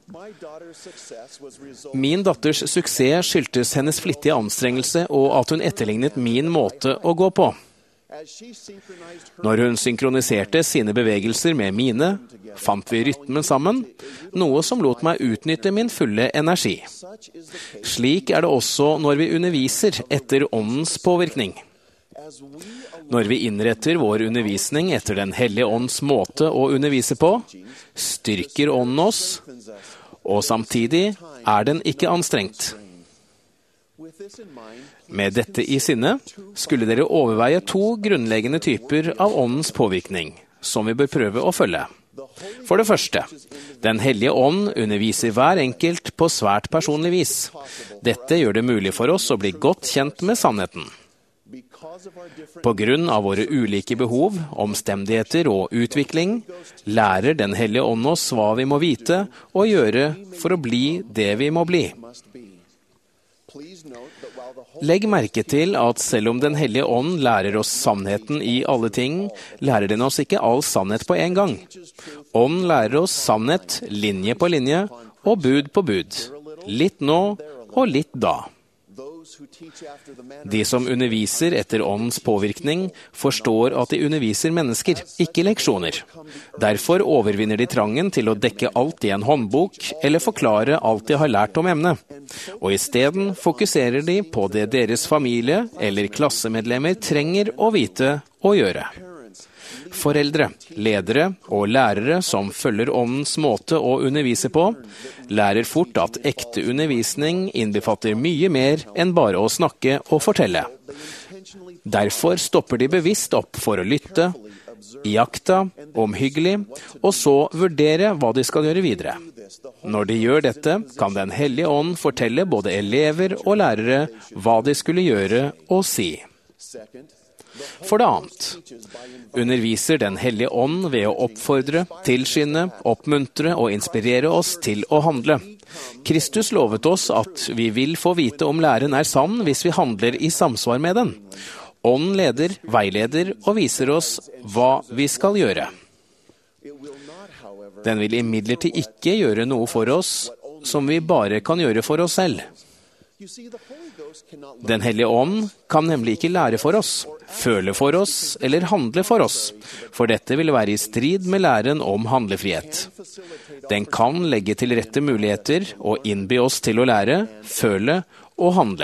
Speaker 8: Min datters suksess skyldtes hennes flittige anstrengelse og at hun etterlignet min måte å gå på. Når hun synkroniserte sine bevegelser med mine, fant vi rytmen sammen, noe som lot meg utnytte min fulle energi. Slik er det også når vi underviser etter åndens påvirkning. Når vi innretter vår undervisning etter Den hellige ånds måte å undervise på, styrker ånden oss, og samtidig er den ikke anstrengt. Med dette i sinne skulle dere overveie 2 grunnleggende typer av åndens påvirkning, som vi bør prøve å følge. For det første, Den hellige ånd underviser hver enkelt på svært personlig vis. Dette gjør det mulig for oss å bli godt kjent med sannheten. På grunn av våre ulike behov, omstendigheter og utvikling, lærer Den hellige ånd oss hva vi må vite og gjøre for å bli det vi må bli. Legg merke til at selv om Den hellige ånd lærer oss sannheten i alle ting, lærer den oss ikke all sannhet på en gang. Ånd lærer oss sannhet linje på linje og bud på bud. Litt nå og litt da. De som underviser etter åndens påvirkning, forstår at de underviser mennesker, ikke leksjoner. Derfor overvinner de trangen til å dekke alt i en håndbok, eller forklare alt de har lært om emnet. Og i stedet fokuserer de på det deres familie eller klassemedlemmer trenger å vite og gjøre. Foreldre, ledere og lærere som følger åndens måte å undervise på, lærer fort at ekte undervisning innbefatter mye mer enn bare å snakke og fortelle. Derfor stopper de bevisst opp for å lytte, iaktta, omhyggelig, og så vurdere hva de skal gjøre videre. Når de gjør dette, kan Den hellige ånd fortelle både elever og lærere hva de skulle gjøre og si. For det annet, underviser Den hellige ånd ved å oppfordre, tilskynde, oppmuntre og inspirere oss til å handle. Kristus lovet oss at vi vil få vite om læren er sann hvis vi handler i samsvar med den. Ånden leder, veileder og viser oss hva vi skal gjøre. Den vil imidlertid ikke gjøre noe for oss som vi bare kan gjøre for oss selv. Den hellige ånd kan nemlig ikke lære for oss, føle for oss eller handle for oss, for dette vil være i strid med læren om handlefrihet. Den kan legge til rette muligheter og innby oss til å lære, føle og handle.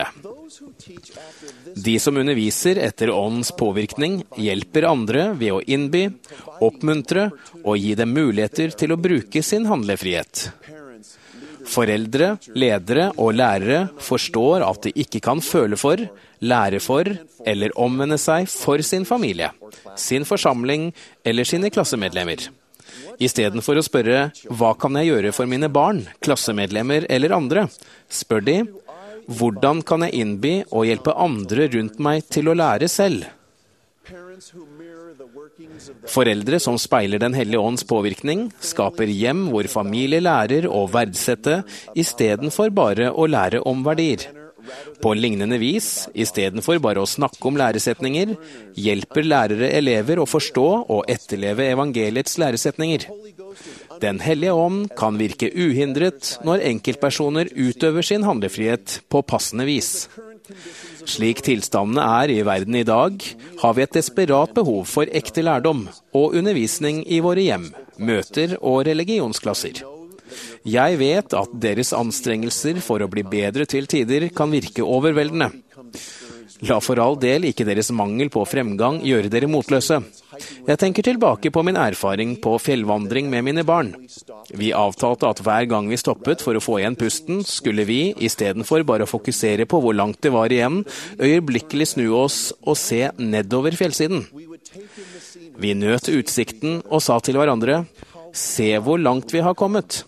Speaker 8: De som underviser etter åndens påvirkning, hjelper andre ved å innby, oppmuntre og gi dem muligheter til å bruke sin handlefrihet. Foreldre, ledere og lærere forstår at de ikke kan føle for, lære for eller omvende seg for sin familie, sin forsamling eller sine klassemedlemmer. I stedet for å spørre «Hva kan jeg gjøre for mine barn, klassemedlemmer eller andre?», spør de «Hvordan kan jeg innby og hjelpe andre rundt meg til å lære selv?» Foreldre som speiler Den hellige ånds påvirkning, skaper hjem hvor familie lærer å verdsette istedenfor bare å lære om verdier. På lignende vis, istedenfor bare å snakke om læresetninger, hjelper lærere elever å forstå og etterleve evangeliets læresetninger. Den hellige ånd kan virke uhindret når enkeltpersoner utøver sin handlefrihet på passende vis. Slik tilstandene er i verden i dag, har vi et desperat behov for ekte lærdom og undervisning i våre hjem, møter og religionsklasser. Jeg vet at deres anstrengelser for å bli bedre til tider kan virke overveldende. La for all del ikke deres mangel på fremgang gjøre dere motløse. Jeg tenker tilbake på min erfaring på fjellvandring med mine barn. Vi avtalte at hver gang vi stoppet for å få igjen pusten, skulle vi, istedenfor bare å fokusere på hvor langt det var igjen, øyeblikkelig snu oss og se nedover fjellsiden. Vi nøt utsikten og sa til hverandre, se hvor langt vi har kommet.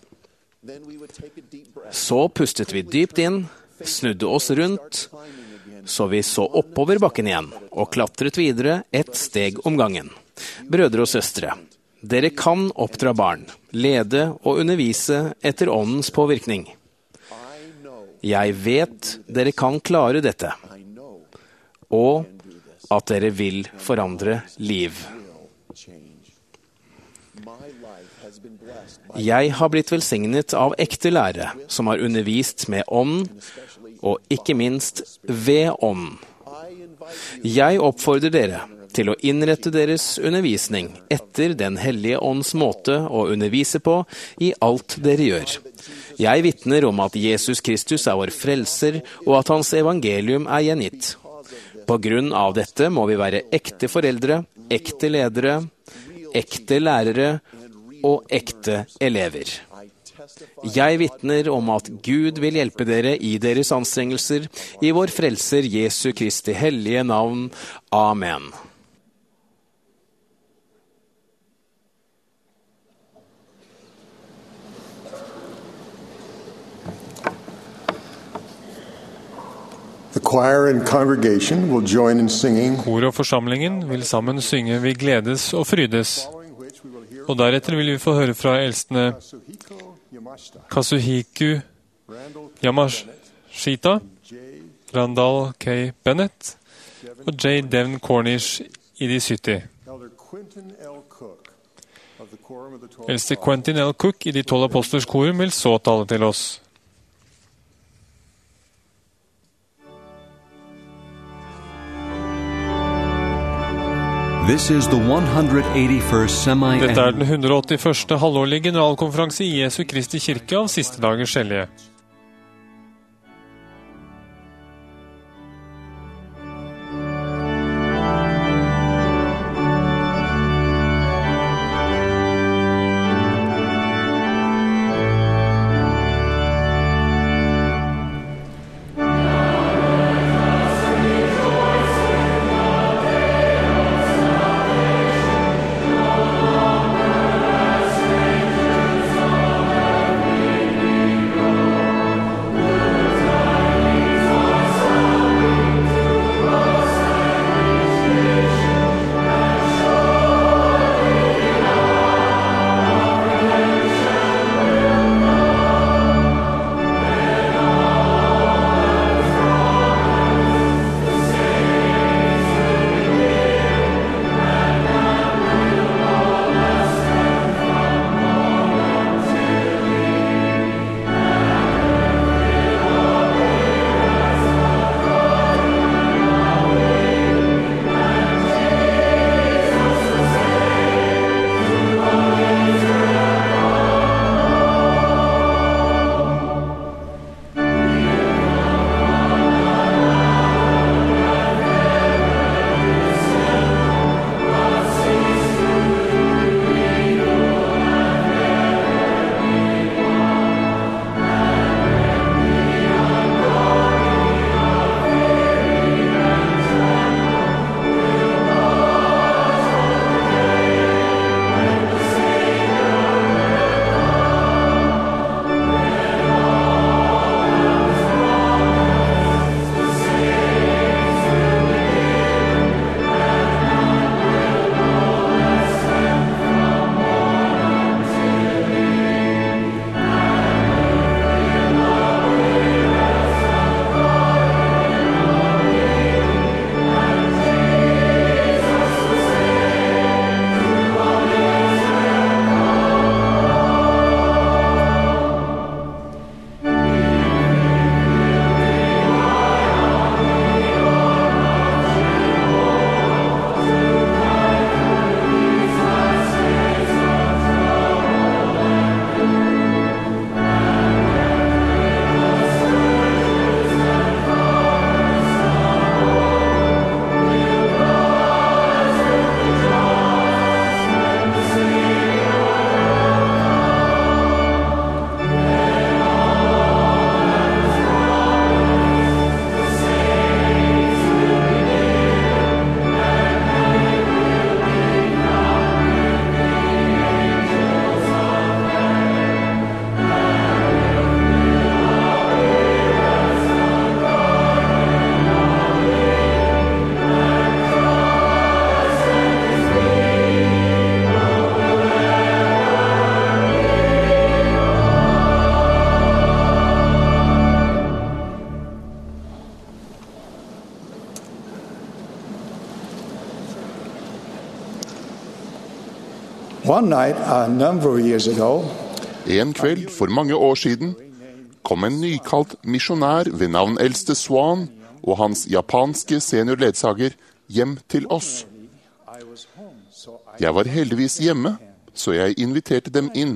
Speaker 8: Så pustet vi dypt inn, snudde oss rundt, så vi så oppover bakken igjen, og klatret videre ett steg om gangen. Brødre og søstre, dere kan oppdra barn, lede og undervise etter åndens påvirkning. Jeg vet dere kan klare dette, og at dere vil forandre liv. Jeg har blitt velsignet av ekte lærere som har undervist med ånd, og ikke minst ved ånd. Jeg oppfordrer dere til å innrette deres undervisning etter Den hellige ånds måte å undervise på i alt dere gjør. Jeg vitner om at Jesus Kristus er vår frelser, og at hans evangelium er gjengitt. På grunn av dette må vi være ekte foreldre, ekte ledere, ekte lærere og ekte elever. Jeg vitner om at Gud vil hjelpe dere i deres anstrengelser, i vår frelser Jesu Kristi hellige navn. Amen.
Speaker 5: The choir and congregation will join in singing.
Speaker 2: Kor og forsamlingen vil sammen synge Vi gledes og frydes. Og deretter vil vi få høre fra eldstene Kazuhiku Yamashita, Randall K. Bennett og J. Devon Cornish i de 70. Eldste Quentin L. Cook i de 12 apostlers korum vil så tale til oss.
Speaker 1: This is the 181st
Speaker 2: Dette er den 181. halvårlige generalkonferanse i Jesu Kristi kirke av siste dagers hellige.
Speaker 9: Oh
Speaker 5: One night, a number of years ago,
Speaker 9: En kveld for mange år siden kom en nykalt misjonær ved navn Eldste Swan og hans japanske seniorledsager hjem til oss. Jeg var heldigvis hjemme, så jeg inviterte dem inn.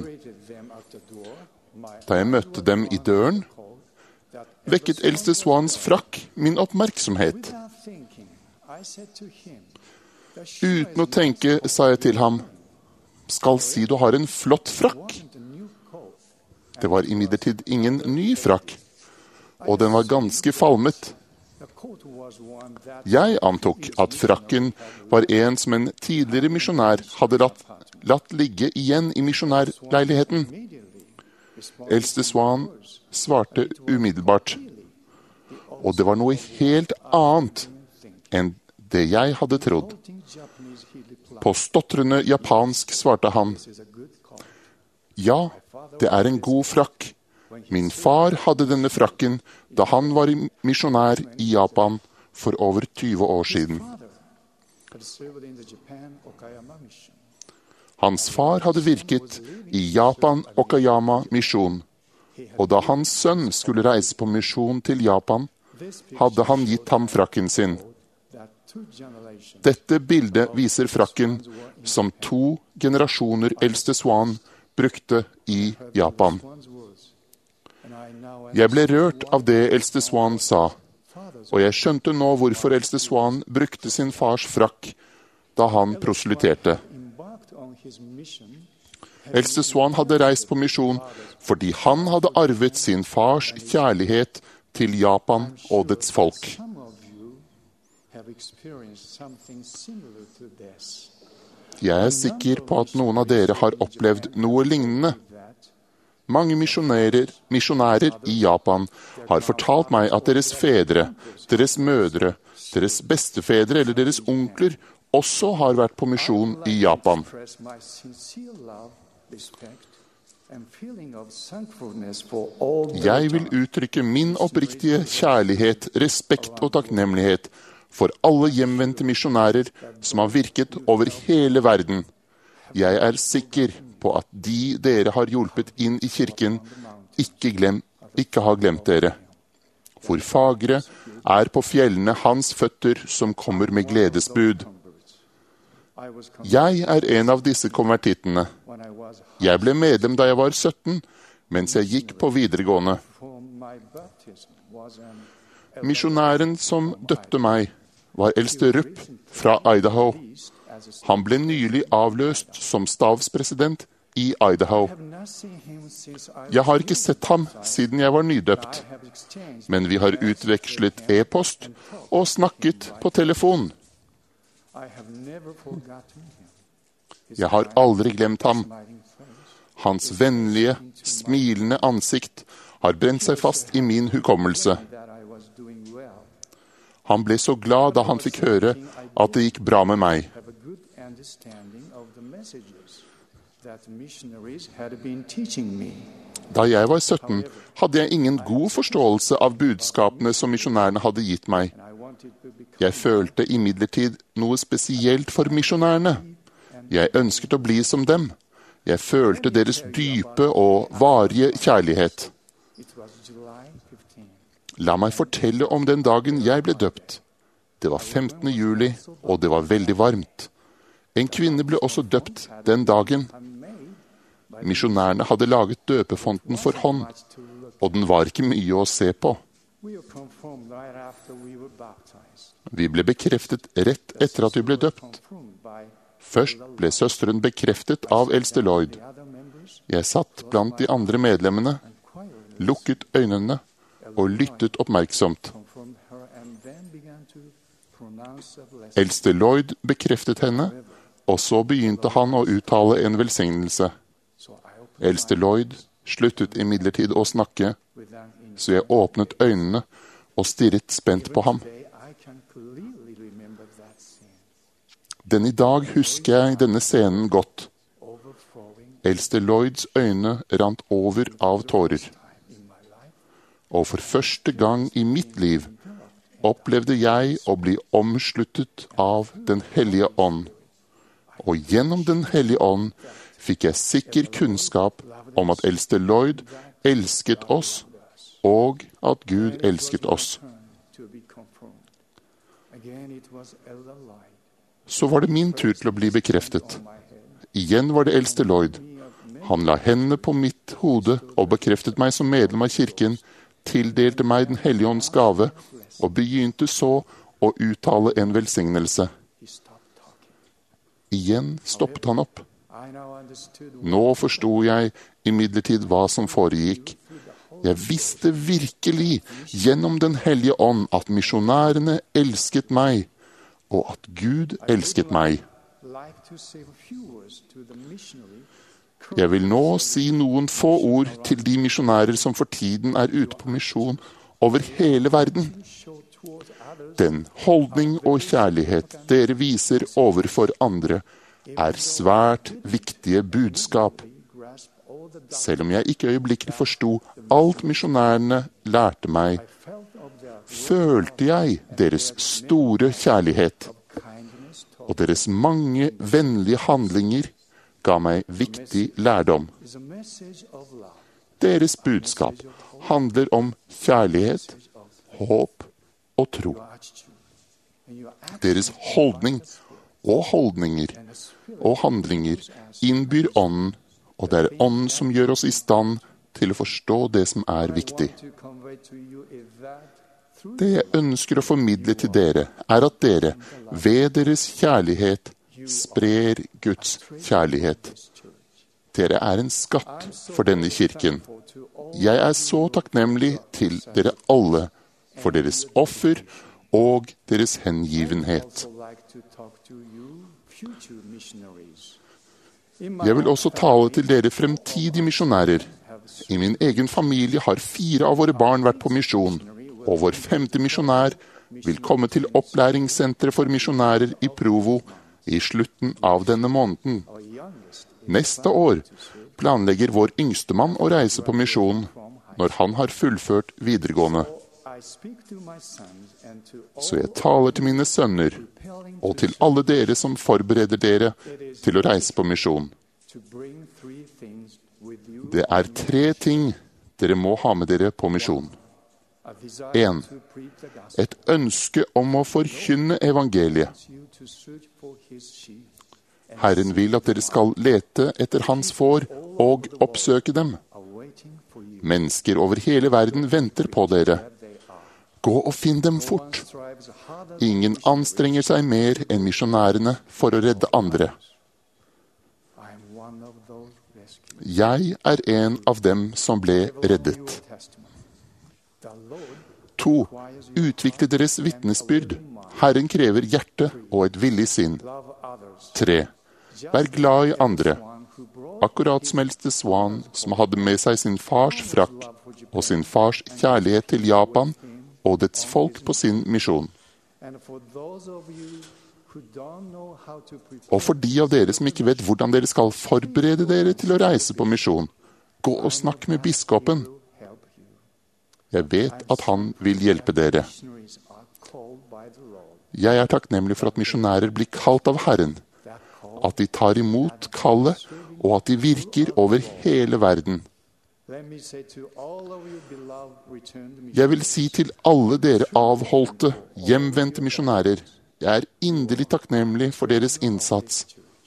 Speaker 9: Da jeg møtte dem i døren, vekket Eldste Swans frakk min oppmerksomhet. Uten å tenke sa jeg til ham, «Skal si du har en flott frakk.» Det var imidlertid ingen ny frakk, og den var ganske falmet. Jeg antok at frakken var en som en tidligere misjonær hadde latt ligge igjen i misjonærleiligheten. Eldste Swan svarte umiddelbart, og det var noe helt annet enn det jeg hadde trodd. På stotrende japansk svarte han, «Ja, det er en god frakk. Min far hadde denne frakken da han var misjonær i Japan for over 20 år siden. Hans far hadde virket i Japan Okayama-misjon, og da hans sønn skulle reise på misjon til Japan, hadde han gitt ham frakken sin. Dette bildet viser frakken som 2 generasjoner Eldste Swan brukte i Japan. Jeg ble rørt av det Eldste Swan sa, og jeg skjønte nå hvorfor Eldste Swan brukte sin fars frakk da han proselyterte. Eldste Swan hadde reist på misjon fordi han hadde arvet sin fars kjærlighet til Japan og dets folk. Jeg er sikker på at noen av dere har opplevd noe lignende. Mange misjonærer i Japan har fortalt meg at deres fedre, deres mødre, deres bestefedre eller deres onkler også har vært på misjon i Japan. Jeg vil uttrykke min oppriktige kjærlighet, respekt og takknemlighet for alle hjemvendte misjonærer som har virket over hele verden. Jeg er sikker på at de dere har hjulpet inn i kirken, ikke har glemt dere. Hvor fagre er på fjellene hans føtter som kommer med gledesbud. Jeg er en av disse konvertittene. Jeg ble medlem da jeg var 17, mens jeg gikk på videregående. Misjonæren som døpte meg, var Eldste Rupp fra Idaho. Han ble nylig avløst som stavspresident i Idaho. Jeg har ikke sett ham siden jeg var nydøpt, men vi har utvekslet e-post og snakket på telefon. Jeg har aldri glemt ham. Hans vennlige, smilende ansikt har brent seg fast i min hukommelse. Han ble så glad da han fikk høre at det gikk bra med meg. Da jeg var 17, hadde jeg ingen god forståelse av budskapene som misjonærene hadde gitt meg. Jeg følte imidlertid noe spesielt for misjonærene. Jeg ønsket å bli som dem. Jeg følte deres dype og varige kjærlighet. La meg fortelle om den dagen jeg ble døpt. Det var 15. juli, og det var veldig varmt. En kvinne ble også døpt den dagen. Misjonærene hadde laget døpefonten for hånd, og den var ikke mye å se på. Vi ble bekreftet rett etter at vi ble døpt. Først ble søsteren bekreftet av Eldste Lloyd. Jeg satt blant de andre medlemmene, lukket øynene og lyttet oppmerksomt. Eldste Lloyd bekreftet henne, og så begynte han å uttale en velsignelse. Eldste Lloyd sluttet imidlertid å snakke, så jeg åpnet øynene og stirret spent på ham. Den i dag husker jeg denne scenen godt. Eldste Lloyds øyne rant over av tårer. Og for første gang i mitt liv opplevde jeg å bli omsluttet av Den hellige ånd. Og gjennom Den hellige ånd fikk jeg sikker kunnskap om at eldste Lloyd elsket oss, og at Gud elsket oss. Så var det min tur til å bli bekreftet. Igjen var det eldste Lloyd. Han la hendene på mitt hode og bekreftet meg som medlem av kirken, tildelte meg Den hellige ånds gave, og begynte så å uttale en velsignelse. Igjen stoppet han opp. Nå forsto jeg imidlertid hva som foregikk. Jeg visste virkelig gjennom Den hellige ånd at misjonærene elsket meg, og at Gud elsket meg. Jeg vil nå si noen få ord til de misjonærer som for tiden er ute på misjon over hele verden. Den holdning og kjærlighet dere viser overfor andre, er svært viktige budskap. Selv om jeg ikke øyeblikkelig forsto alt misjonærene lærte meg, følte jeg deres store kjærlighet, og deres mange vennlige handlinger ga meg viktig lærdom. Deres budskap handler om kjærlighet, håp og tro. Deres holdning og holdninger og handlinger innbyr ånden, og det er ånden som gjør oss i stand til å forstå det som er viktig. Det jeg ønsker å formidle til dere, er at dere ved deres kjærlighet sprer Guds kjærlighet. Dere er en skatt for denne kirken. Jeg er så takknemlig til dere alle for deres offer og deres hengivenhet. Jeg vil også tale til dere fremtidige misjonærer. I min egen familie har 4 av våre barn vært på misjon, og vår 5. misjonær vil komme til opplæringssenteret for misjonærer i Provo i slutten av denne måneden. Neste år planlegger vår yngste mann å reise på misjon når han har fullført videregående. Så jeg taler til mine sønner og til alle dere som forbereder dere til å reise på misjon. Det er 3 ting dere må ha med dere på misjon. 1. Et ønske om å forkynne evangeliet. Herren vil at dere skal lete etter hans får og oppsøke dem. Mennesker over hele verden venter på dere. Gå og finn dem fort. Ingen anstrenger seg mer enn misjonærene for å redde andre. Jeg er en av dem som ble reddet. 2. Utvikle deres vitnesbyrd. Herren krever hjerte og et villig sinn. 3. Vær glad i andre. Akkurat som eldste Swan, som hadde med seg sin fars frakk og sin fars kjærlighet til Japan og dets folk på sin misjon. Og for de av dere som ikke vet hvordan dere skal forberede dere til å reise på misjon, gå og snakk med biskopen. Jeg vet at han vil hjelpe dere. Jeg er takknemlig for at misjonærer blir kalt av Herren, at de tar imot kallet, og at de virker over hele verden. Jeg vil si til alle dere avholdte, hjemvendte misjonærer, jeg er inderlig takknemlig for deres innsats.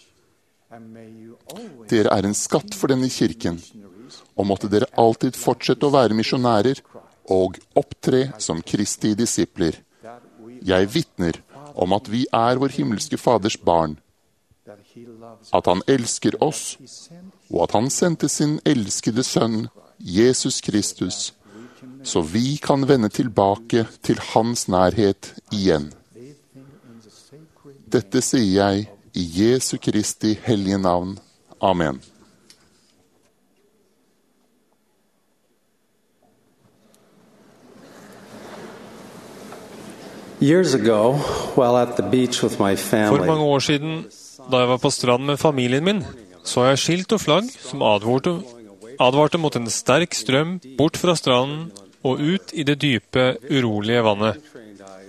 Speaker 9: Dere er en skatt for denne kirken, og måtte dere alltid fortsette å være misjonærer og opptre som Kristi disipler. Jeg vitner om at vi er vår himmelske Faders barn, at han elsker oss, og at han sendte sin elskede sønn, Jesus Kristus, så vi kan vende tilbake til hans nærhet igjen. Dette sier jeg i Jesu Kristi hellige navn. Amen.
Speaker 2: For mange år siden, da jeg var på stranden med familien min, så jeg skilt og flagg som advarte mot en sterk strøm bort fra stranden og ut i det dype, urolige vannet.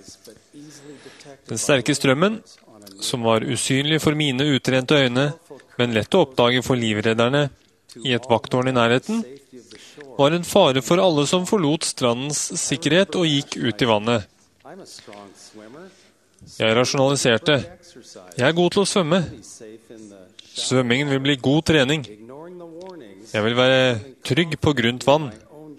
Speaker 2: Den sterke strømmen, som var usynlig for mine utrente øyne, men lett å oppdage for livredderne i et vakttårn i nærheten, var en fare for alle som forlot strandens sikkerhet og gikk ut i vannet. Jeg rasjonaliserte. Jeg god til å svømme. Svømmingen vil bli god trening. Jeg vil være trygg på grunt vann.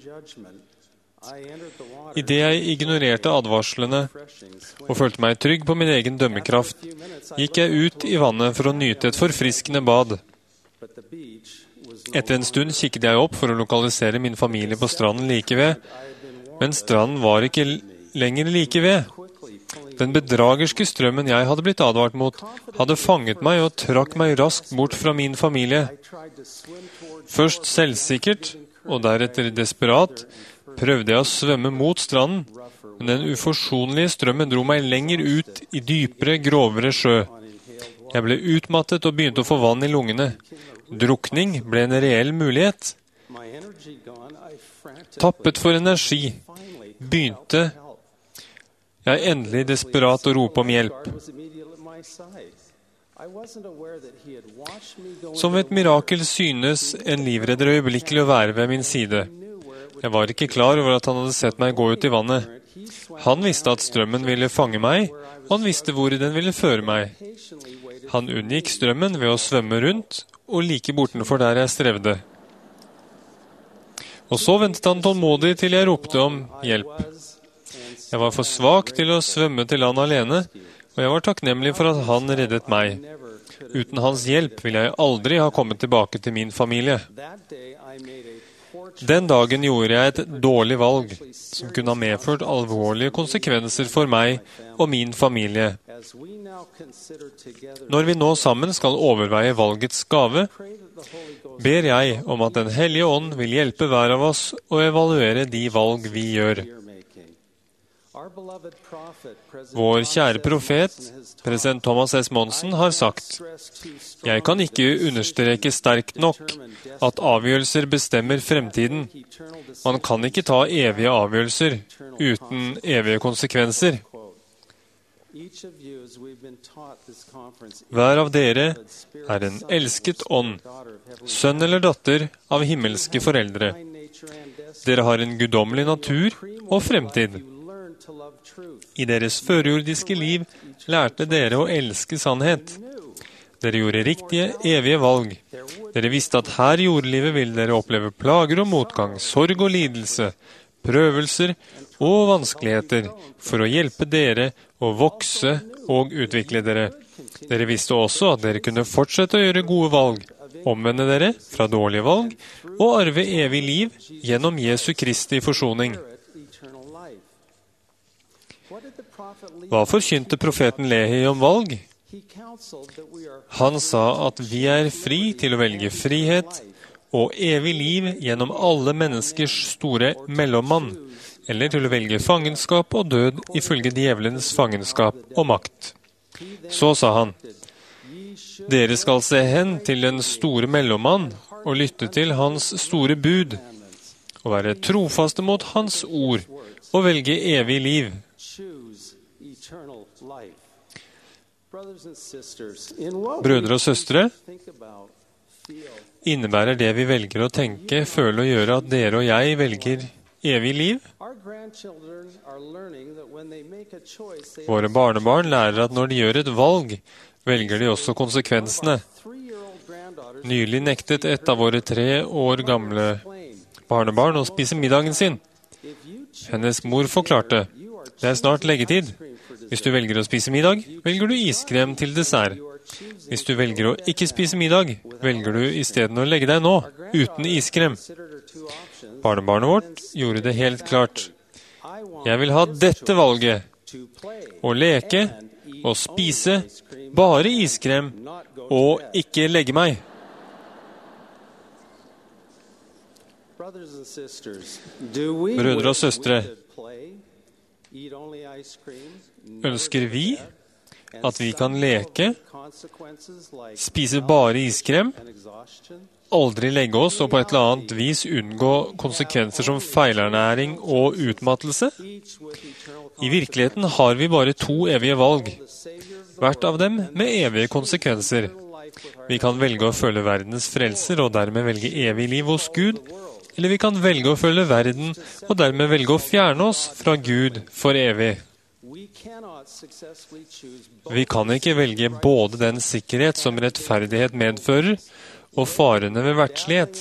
Speaker 2: I det jeg ignorerte advarslene og følte meg trygg på min egen dømmekraft, gikk jeg ut i vannet for å nyte et forfriskende bad. Etter en stund kikket jeg opp for å lokalisere min familie på stranden like ved, men stranden var ikke lenger like ved. Den bedragerske strømmen jeg hadde blitt advart mot, hadde fanget meg og trakk meg raskt bort fra min familie. Først selvsikkert, og deretter desperat, prøvde jeg å svømme mot stranden, men den uforsonlige strømmen dro meg lenger ut i dypere, grovere sjø. Jeg ble utmattet og begynte å få vann i lungene. Drukning ble en reell mulighet. Tappet for energi, begynte jeg endelig desperat å rope om hjelp. Som ved et mirakel synes en livredder øyeblikkelig å være ved min side. Jeg var ikke klar over at han hadde sett meg gå ut i vannet. Han visste at strømmen ville fange meg, og han visste hvor den ville føre meg. Han unngikk strømmen ved å svømme rundt, og like bortenfor der jeg strevde. Og så ventet han tålmodig til jeg ropte om hjelp. Jeg var for svak til å svømme til land alene, og jeg var takknemlig for at han reddet meg. Uten hans hjelp ville jeg aldri ha kommet tilbake til min familie. Den dagen gjorde jeg et dårlig valg, som kunne ha medført alvorlige konsekvenser for meg og min familie. Når vi nå sammen skal overveie valgets gave, ber jeg om at Den hellige ånd vil hjelpe hver av oss å evaluere de valg vi gjør. Vår kjære profet, president Thomas S. Monson, har sagt: «Jeg kan ikke understreke sterkt nok at avgjørelser bestemmer fremtiden. Man kan ikke ta evige avgjørelser uten evige konsekvenser. Hver av dere er en elsket ånd, sønn eller datter av himmelske foreldre. Dere har en guddommelig natur og fremtid. I deres førjordiske liv lærte dere å elske sannhet. Dere gjorde riktige, evige valg. Dere visste at her i jordlivet vil dere oppleve plager og motgang, sorg og lidelse, prøvelser og vanskeligheter for å hjelpe dere å vokse og utvikle dere. Dere visste også at dere kunne fortsette å gjøre gode valg, omvende dere fra dårlige valg og arve evig liv gjennom Jesu Kristi forsoning. Hva forkynte profeten Lehi om valg? Han sa at vi er fri til å velge frihet og evig liv gjennom alle menneskers store mellommann, eller til å velge fangenskap og død ifølge djevelens fangenskap og makt. Så sa han: Dere skal se hen til den store mellommann og lytte til hans store bud, og være trofaste mot hans ord og velge evig liv. Brødre og søstre, innebærer det vi velger å tenke, føle og gjøre at dere og jeg velger evig liv? Våre barnebarn lærer at når de gjør et valg, velger de også konsekvensene. Nylig nektet et av våre 3 år gamle barnebarn å spise middagen sin. Hennes mor forklarte: Det er snart leggetid. Hvis du velger å spise middag, velger du iskrem til dessert. Hvis du velger å ikke spise middag, velger du i stedet å legge deg nå, uten iskrem. Barnebarnet vårt gjorde det helt klart. Jeg vil ha dette valget: å leke og spise bare iskrem og ikke legge meg. Brødre og søstre, ønsker vi at vi kan leke, spise bare iskrem, aldri legge oss og på et eller annet vis unngå konsekvenser som feilernæring og utmattelse? I virkeligheten har vi bare 2 evige valg, hvert av dem med evige konsekvenser. Vi kan velge å følge verdens frelser og dermed velge evig liv hos Gud, eller vi kan velge å følge verden og dermed velge å fjerne oss fra Gud for evig. Vi kan ikke velge både den sikkerhet som rettferdighet medfører, og farene ved verdslighet.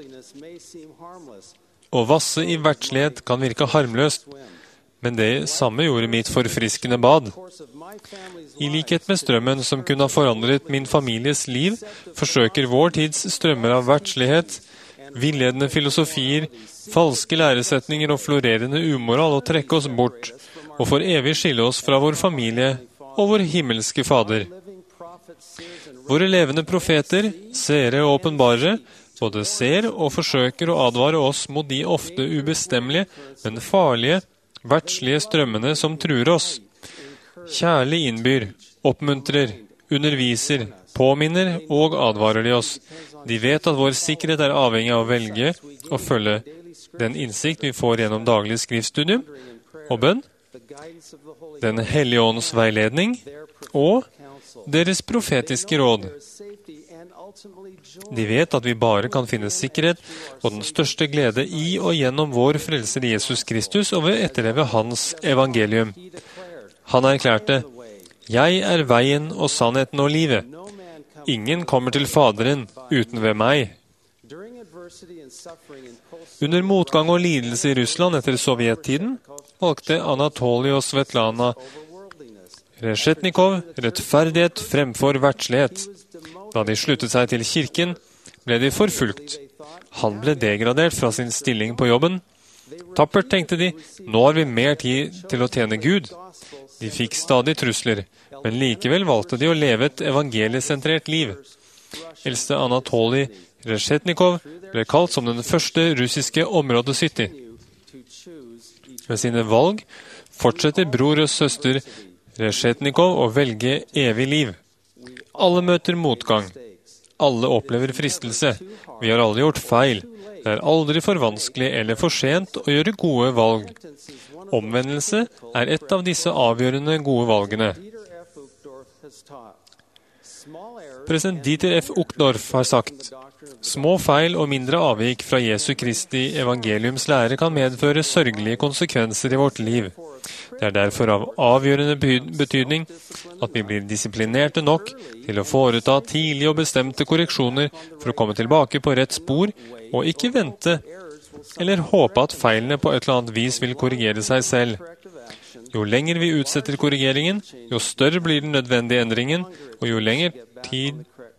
Speaker 2: Å vasse i verdslighet kan virke harmløst, men det samme gjorde mitt forfriskende bad. I likhet med strømmen som kunne ha forandret min families liv, forsøker vår tids strømmer av verdslighet, villedende filosofier, falske læresetninger og florerende umoral å trekke oss bort, og for evig skille oss fra vår familie og vår himmelske Fader. Våre levende profeter, seere og åpenbarere, både ser og forsøker å advare oss mot de ofte ubestemmelige, men farlige, verdslige strømmene som truer oss. Kjærlig innbyr, oppmuntrer, underviser, påminner og advarer de oss. De vet at vår sikkerhet er avhengig av å velge og følge den innsikt vi får gjennom daglig skriftstudium og bønn, den hellige ånds veiledning og deres profetiske råd. De vet at vi bare kan finne sikkerhet og den største glede i og gjennom vår frelser Jesus Kristus og ved etterleve hans evangelium. Han erklærte, «Jeg er veien og sannheten og livet. Ingen kommer til Faderen uten ved meg.» Under motgang og lidelse i Russland etter sovjettiden valgte Anatolij og Svetlana Reshetnikov rettferdighet fremfor verdslighet. Da de sluttet seg til kirken, ble de forfulgt. Han ble degradert fra sin stilling på jobben. Tappert tenkte de, nå har vi mer tid til å tjene Gud. De fikk stadig trusler, men likevel valgte de å leve et evangeliesentrert liv. Eldste Anatolij Reshetnikov ble kalt som den første russiske områdesytter. Ved sine valg fortsetter bror og søster Reshetnikov å velge evig liv. Alle møter motgang. Alle opplever fristelse. Vi har alle gjort feil. Det er aldri for vanskelig eller for sent å gjøre gode valg. Omvendelse er et av disse avgjørende gode valgene. President Dieter F. Uchtdorf har sagt, små feil og mindre avvik fra Jesu Kristi evangeliums lære kan medføre sørgelige konsekvenser i vårt liv. Det er derfor av avgjørende betydning at vi blir disiplinerte nok til å foreta tidlige og bestemte korreksjoner for å komme tilbake på rett spor, og ikke vente eller håpe at feilene på et eller annet vis vil korrigere seg selv. Jo lenger vi utsetter korrigeringen, jo større blir den nødvendige endringen, og jo lengre tid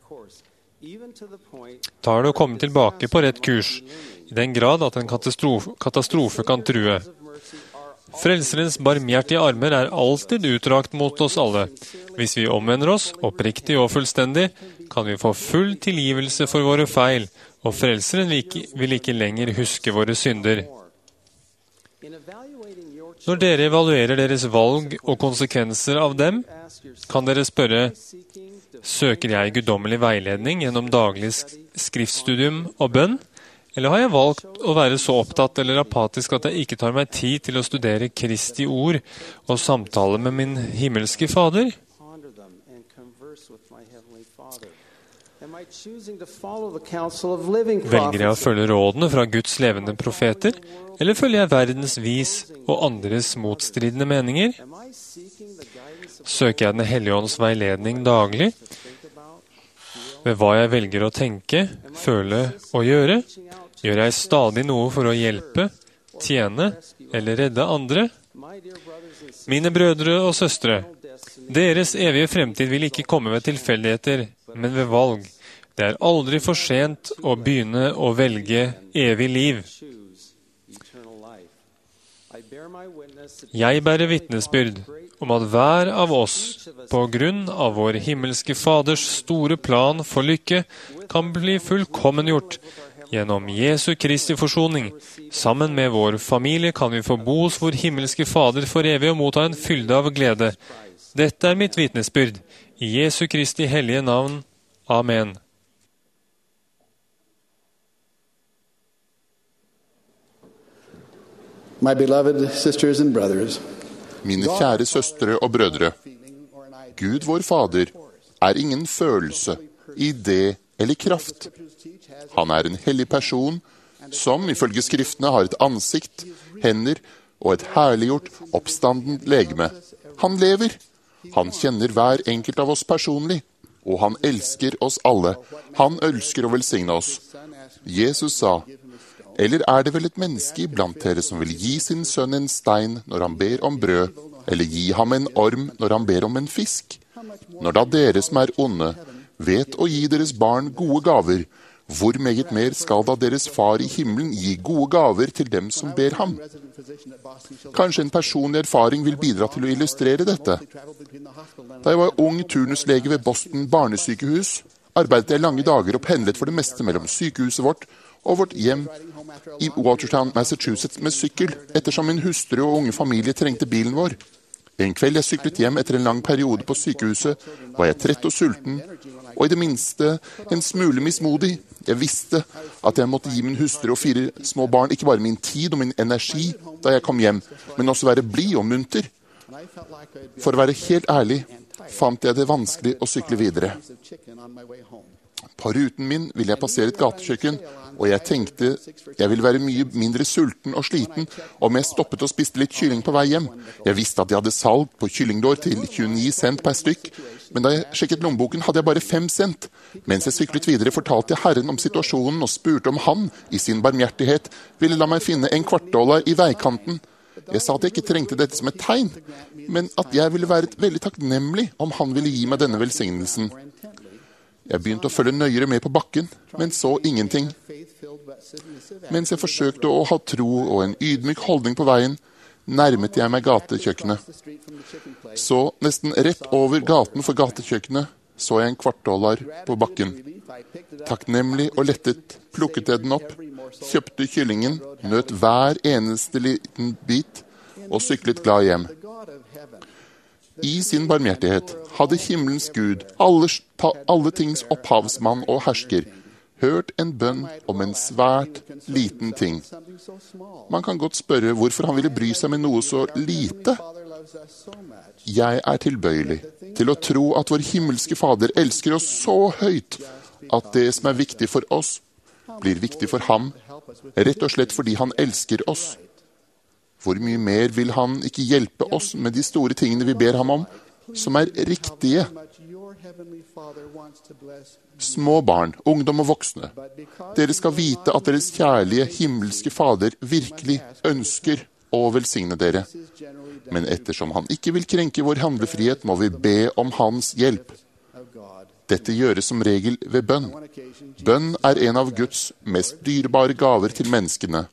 Speaker 2: tar det å komme tilbake på rett kurs, i den grad at en katastrofe kan true. Frelserens barmhjertige armer er alltid utrakt mot oss alle. Hvis vi omvender oss, oppriktig og fullstendig, kan vi få full tilgivelse for våre feil, og frelseren vil ikke lenger huske våre synder. Når dere evaluerer deres valg og konsekvenser av dem, kan dere spørre, søker jeg guddommelig veiledning gjennom daglig skriftstudium og bønn? Eller har jeg valgt å være så opptatt eller apatisk at jeg ikke tar meg tid til å studere Kristi ord og samtale med min himmelske Fader? Velger jeg å følge rådene fra Guds levende profeter, eller følger jeg verdens vis og andres motstridende meninger? Søker jeg Den hellige ånds veiledning daglig, ved hva jeg velger å tenke, føle og gjøre? Gjør jeg stadig noe for å hjelpe, tjene eller redde andre? Mine brødre og søstre, deres evige fremtid vil ikke komme ved tilfeldigheter, men ved valg. Det er aldri for sent å begynne å velge evig liv. Jeg bærer vitnesbyrd om at hver av oss, på grunn av vår himmelske Faders store plan for lykke, kan bli fullkommengjort gjennom Jesu Kristi forsoning. Sammen med vår familie kan vi få bo hos vår himmelske Fader for evig og motta en fylde av glede. Dette er mitt vitnesbyrd. I Jesu Kristi hellige navn. Amen.
Speaker 10: My beloved sisters and brothers,
Speaker 9: Mine kjære søstre og brødre, Gud vår Fader er ingen følelse idé eller kraft. Han er en hellig person som ifølge skriftene har et ansikt, hender og et herliggjort, oppstandent legeme. Han lever. Han kjenner hver enkelt av oss personlig, og han elsker oss alle. Han ønsker å velsigne oss. Jesus sa, eller er det vel et menneske iblant dere som vil gi sin sønn en stein når han ber om brød, eller gi ham en orm når han ber om en fisk? Når da dere som er onde, vet å gi deres barn gode gaver, hvor meget mer skal da deres far i himmelen gi gode gaver til dem som ber ham? Kanskje en personlig erfaring vil bidra til å illustrere dette. Da jeg var ung turnuslege ved Boston barnesykehus, arbeidet jeg lange dager og pendlet for det meste mellom sykehuset vårt og vårt hjem i Watertown, Massachusetts med sykkel, ettersom min hustru og unge familie trengte bilen vår. En kveld jeg syklet hjem etter en lang periode på sykehuset, var jeg trett og sulten, og i det minste en smule mismodig. Jeg visste at jeg måtte gi min hustru og 4 små barn ikke bare min tid og min energi da jeg kom hjem, men også være blid og munter. For å være helt ærlig fant jeg det vanskelig å sykle videre. På ruten min ville jeg passere et gatekjøkken, og jeg tenkte jeg ville være mye mindre sulten og sliten om jeg stoppet og spiste litt kylling på vei hjem. Jeg visste at jeg hadde salg på kyllingdår til 29 cent per stykk, men da jeg sjekket lommeboken hadde jeg bare 5 cent. Mens jeg syklet videre fortalte jeg Herren om situasjonen og spurte om han, i sin barmhjertighet, ville la meg finne en $25 i veikanten. Jeg sa at jeg ikke trengte dette som et tegn, men at jeg ville være veldig takknemlig om han ville gi meg denne velsignelsen. Jeg begynte å følge nøyere med på bakken, men så ingenting. Mens jeg forsøkte å ha tro og en ydmyk holdning på veien, nærmet jeg meg gatekjøkkenet. Så nesten rett over gaten for gatekjøkkenet så jeg en $25 på bakken. Takknemlig og lettet plukket jeg den opp, kjøpte kyllingen, nøt hver eneste liten bit og syklet glad hjem. I sin barmhjertighet hadde himmelens Gud, alle tings opphavsmann og hersker, hørt en bønn om en svært liten ting. Man kan godt spørre hvorfor han ville bry seg med noe så lite. Jeg er tilbøyelig til å tro at vår himmelske Fader elsker oss så høyt at det som er viktig for oss, blir viktig for ham, rett og slett fordi han elsker oss. Hvor mye mer vil han ikke hjelpe oss med de store tingene vi ber ham om, som er riktige? Små barn, ungdom og voksne, dere skal vite at deres kjærlige himmelske Fader virkelig ønsker å velsigne dere. Men ettersom han ikke vil krenke vår handlefrihet, må vi be om hans hjelp. Dette gjøres som regel ved bønn. Bønn er en av Guds mest dyrebare gaver til menneskene.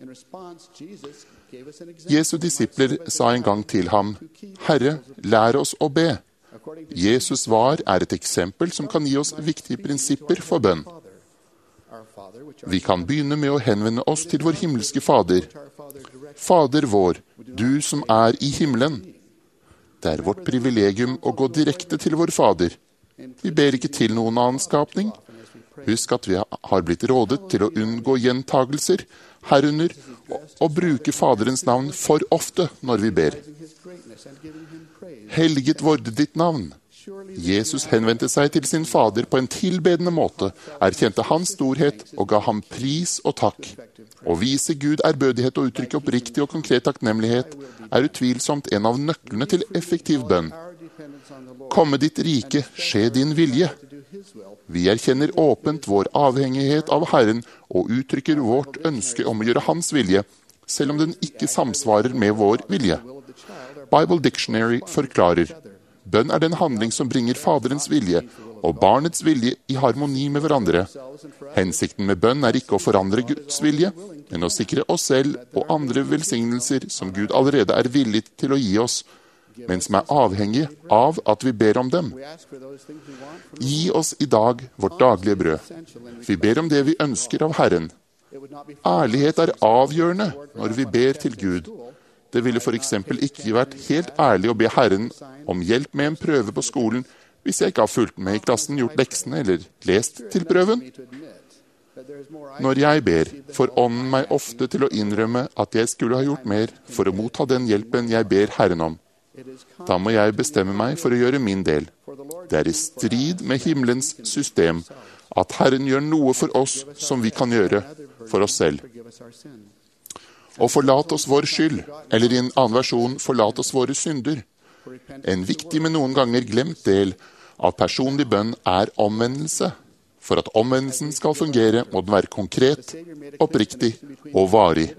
Speaker 9: Jesu disipler sa en gang til ham, «Herre, lær oss å be». Jesus svar er et eksempel som kan gi oss viktige prinsipper for bønn. Vi kan begynne med å henvende oss til vår himmelske Fader. Fader vår, du som er i himmelen. Det er vårt privilegium å gå direkte til vår Fader. Vi ber ikke til noen annen skapning. Husk at vi har blitt rådet til å unngå gjentagelser, herunder å bruke Faderens navn for ofte når vi ber. Helliget vorde ditt navn. Jesus henvendte seg til sin Fader på en tilbedende måte, erkjente hans storhet og ga ham pris og takk. Å vise Gud ærbødighet og uttrykke oppriktig og konkret takknemlighet er utvilsomt en av nøklene til effektiv bønn. Komme ditt rike, skje din vilje. Vi erkjenner åpent vår avhengighet av Herren og uttrykker vårt ønske om å gjøre hans vilje, selv om den ikke samsvarer med vår vilje. Bible Dictionary forklarer, bønn er den handling som bringer Faderens vilje og barnets vilje i harmoni med hverandre. Hensikten med bønn er ikke å forandre Guds vilje, men å sikre oss selv og andre velsignelser som Gud allerede er villig til å gi oss, men som er avhengig av at vi ber om dem. Gi oss i dag vårt daglige brød. Vi ber om det vi ønsker av Herren. Ærlighet er avgjørende når vi ber til Gud. Det ville for eksempel ikke vært helt ærlig å be Herren om hjelp med en prøve på skolen hvis jeg ikke har fulgt med i klassen, gjort leksene eller lest til prøven. Når jeg ber, får ånden meg ofte til å innrømme at jeg skulle ha gjort mer for å motta den hjelpen jeg ber Herren om. Da må jeg bestemme meg for å gjøre min del. Det er i strid med himmelens system at Herren gjør noe for oss som vi kan gjøre for oss selv. Og forlat oss vår skyld, eller i en annen versjon, forlat oss våre synder. En viktig, men noen ganger glemt del av personlig bønn er omvendelse. For at omvendelsen skal fungere, må den være konkret, oppriktig og varig.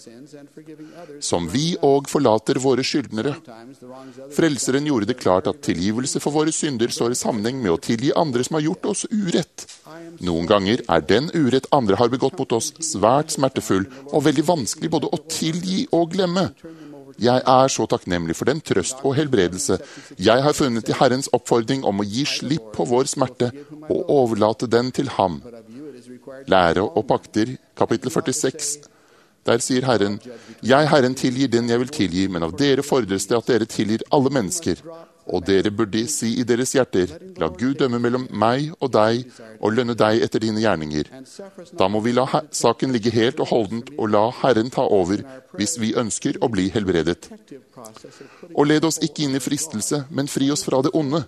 Speaker 9: Som vi og forlater våre skyldnere. Frelseren gjorde det klart at tilgivelse for våre synder står i sammenheng med å tilgi andre som har gjort oss urett. Noen ganger er den urett andre har begått mot oss svært smertefull og veldig vanskelig både å tilgi og glemme. Jeg er så takknemlig for den trøst og helbredelse jeg har funnet i Herrens oppfordring om å gi slipp på vår smerte og overlate den til ham. Lære og pakter, kapittel 46. Der sier Herren, jeg, Herren, tilgir den jeg vil tilgi, men av dere fordres det at dere tilgir alle mennesker. Og dere burde si i deres hjerter, la Gud dømme mellom meg og deg, og lønne deg etter dine gjerninger. Da må vi la saken ligge helt og holdent, og la Herren ta over, hvis vi ønsker å bli helbredet. Og led oss ikke inn i fristelse, men fri oss fra det onde.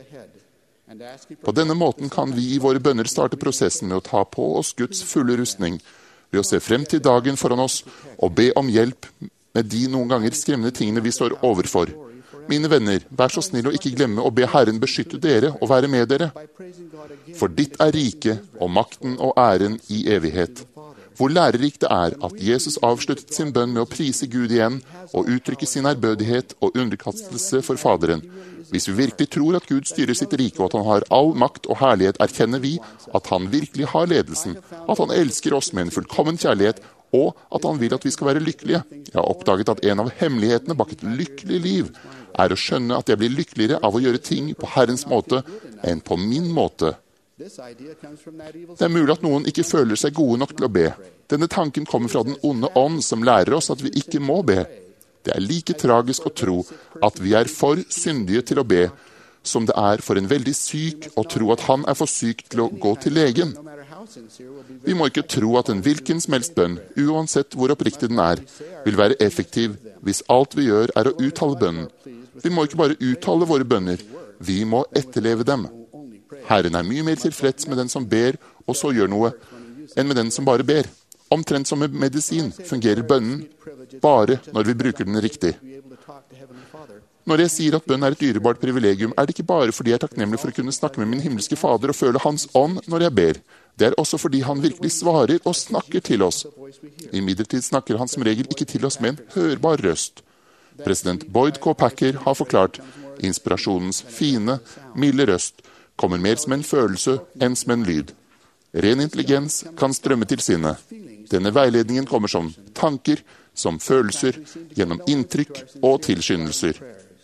Speaker 9: På denne måten kan vi i våre bønner starte prosessen med å ta på oss Guds fulle rustning, ved å se frem til dagen foran oss og be om hjelp med de noen ganger skremmende tingene vi står overfor. Mine venner, vær så snill å ikke glemme å be Herren beskytte dere og være med dere. For ditt er riket og makten og æren i evighet. Hvor lærerikt det er at Jesus avsluttet sin bønn med å prise Gud igjen og uttrykke sin ærbødighet og underkastelse for Faderen. Hvis vi virkelig tror at Gud styrer sitt rike og at han har all makt og herlighet, erkjenner vi at han virkelig har ledelsen, at han elsker oss med en fullkommen kjærlighet, og at han vil at vi skal være lykkelige. Jeg har oppdaget at en av hemmelighetene bak et lykkelig liv er å skjønne at jeg blir lykkeligere av å gjøre ting på Herrens måte enn på min måte. Det er mulig at noen ikke føler seg gode nok til å be. Denne tanken kommer fra den onde ånd som lærer oss at vi ikke må be. Det er like tragisk å tro at vi er for syndige til å be, som det er for en veldig syk å tro at han er for syk til å gå til legen. Vi må ikke tro at en hvilken som helst bønn, uansett hvor oppriktig den er, vil være effektiv hvis alt vi gjør er å uttale bønnen. Vi må ikke bare uttale våre bønner, vi må etterleve dem. Herren er mye mer tilfreds med den som ber og så gjør noe, enn med den som bare ber. Omtrent som med medisin fungerer bønnen bare når vi bruker den riktig. Når jeg sier at bønn er et dyrebart privilegium, er det ikke bare fordi jeg er takknemlig for å kunne snakke med min himmelske Fader og føle hans ånd når jeg ber. Det er også fordi han virkelig svarer og snakker til oss. Imidlertid snakker han som regel ikke til oss med en hørbar røst. President Boyd K. Packer har forklart inspirasjonens fine, milde røst kommer mer som en følelse enn som en lyd. Ren intelligens kan strømme til sinnet. Denne veiledningen kommer som tanker, som følelser, gjennom inntrykk og tilskyndelser.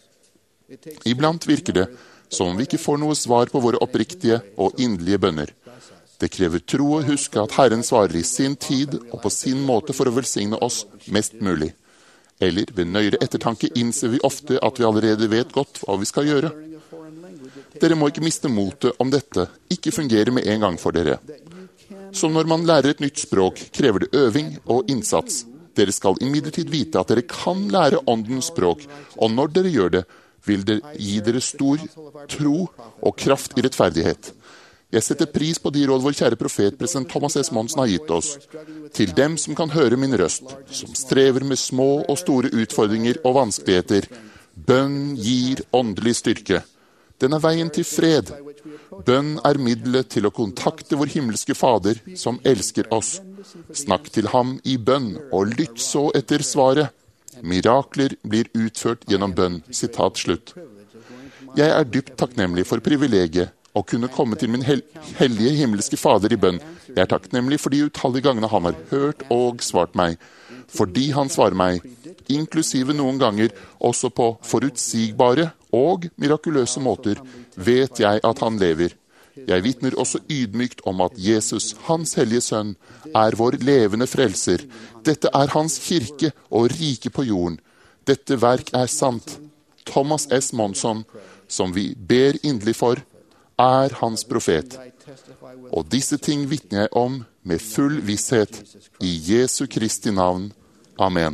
Speaker 9: Iblant virker det som om vi ikke får noe svar på våre oppriktige og inderlige bønner. Det krever tro å huske at Herren svarer i sin tid og på sin måte for å velsigne oss mest mulig. Eller ved nøyere ettertanke innser vi ofte at vi allerede vet godt hva vi skal gjøre. Dere må ikke miste motet om dette ikke fungerer med en gang for dere. Som når man lærer et nytt språk, krever det øving og innsats. Dere skal imidlertid vite at dere kan lære åndens språk, og når dere gjør det, vil det gi dere stor tro og kraft i rettferdighet. Jeg setter pris på de råd vår kjære profet, president Thomas S. Monsen, har gitt oss. Til dem som kan høre min røst, som strever med små og store utfordringer og vanskeligheter. Bønn gir åndelig styrke. Den er veien til fred. Bønn er middelet til å kontakte vår himmelske Fader, som elsker oss. Snakk til ham i bønn, og lytt så etter svaret. Mirakler blir utført gjennom bønn. Sitat slutt. Jeg er dypt takknemlig for privilegiet å kunne komme til min hellige himmelske Fader i bønn. Jeg er takknemlig for de utallige gangene han har hørt og svart meg. Fordi han svarer meg, inklusive noen ganger også på forutsigbare og mirakuløse måter, vet jeg at han lever. Jeg vitner også ydmykt om at Jesus, hans hellige sønn, er vår levende frelser. Dette er hans kirke og rike på jorden. Dette verk er sant. Thomas S. Monson, som vi ber inderlig for, er hans profet. Og disse ting vitner jeg om med full visshet i Jesu Kristi navn. Amen.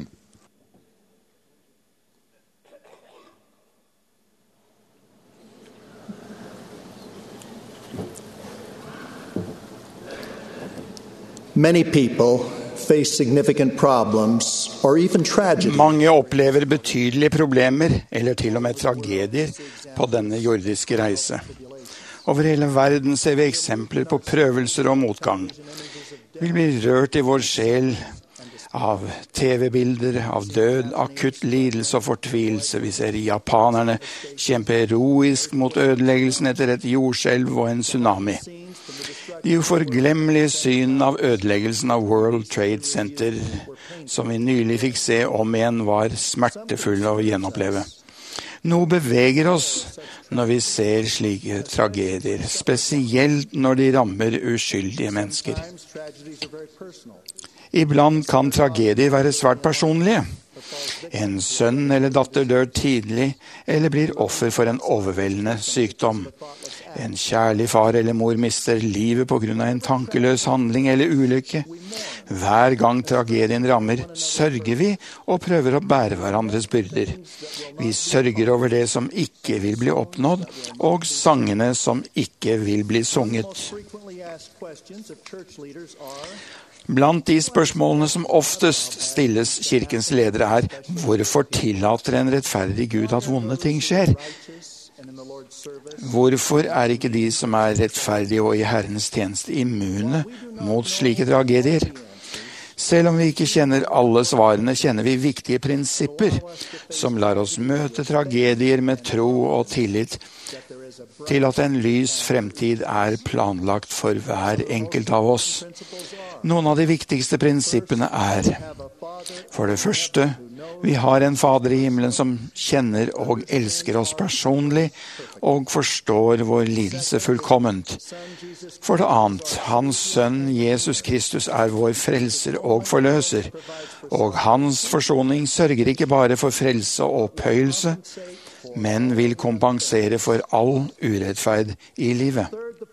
Speaker 10: Many people face significant problems or even tragedy.
Speaker 11: Mange opplever betydelige problemer, eller til og med tragedier, på denne jordiske reise. Over hele verden ser vi eksempler på prøvelser og motgang. Vi blir rørt i vår sjel av TV-bilder, av død, akutt lidelse og fortvilelse. Vi ser japanerne kjempe heroisk mot ødeleggelsen etter et jordskjelv og en tsunami. De uforglemmelige synene av ødeleggelsen av World Trade Center, som vi nylig fikk se om igjen, var smertefulle å gjenoppleve. Noe beveger oss når vi ser slike tragedier, spesielt når de rammer uskyldige mennesker. Iblant kan tragedier være svært personlige. En sønn eller datter dør tidlig eller blir offer for en overveldende sykdom. En kjærlig far eller mor mister livet på grunn av en tankeløs handling eller ulykke. Hver gang tragedien rammer, sørger vi og prøver å bære hverandres byrder. Vi sørger over det som ikke vil bli oppnådd, og sangene som ikke vil bli sunget. Blant de spørsmålene som oftest stilles kirkens ledere er: hvorfor tillater en rettferdig Gud at vonde ting skjer? Hvorfor er ikke de som er rettferdige og i Herrens tjeneste immune mot slike tragedier? Selv om vi ikke kjenner alle svarene, kjenner vi viktige prinsipper som lar oss møte tragedier med tro og tillit til at en lys fremtid er planlagt for hver enkelt av oss. Noen av de viktigste prinsippene er: for det første, vi har en Fader i himmelen som kjenner og elsker oss personlig og forstår vår lidelse fullkomment. For det annet, hans sønn Jesus Kristus er vår frelser og forløser, og hans forsoning sørger ikke bare for frelse og opphøyelse, men vil kompensere for all urettferd i livet.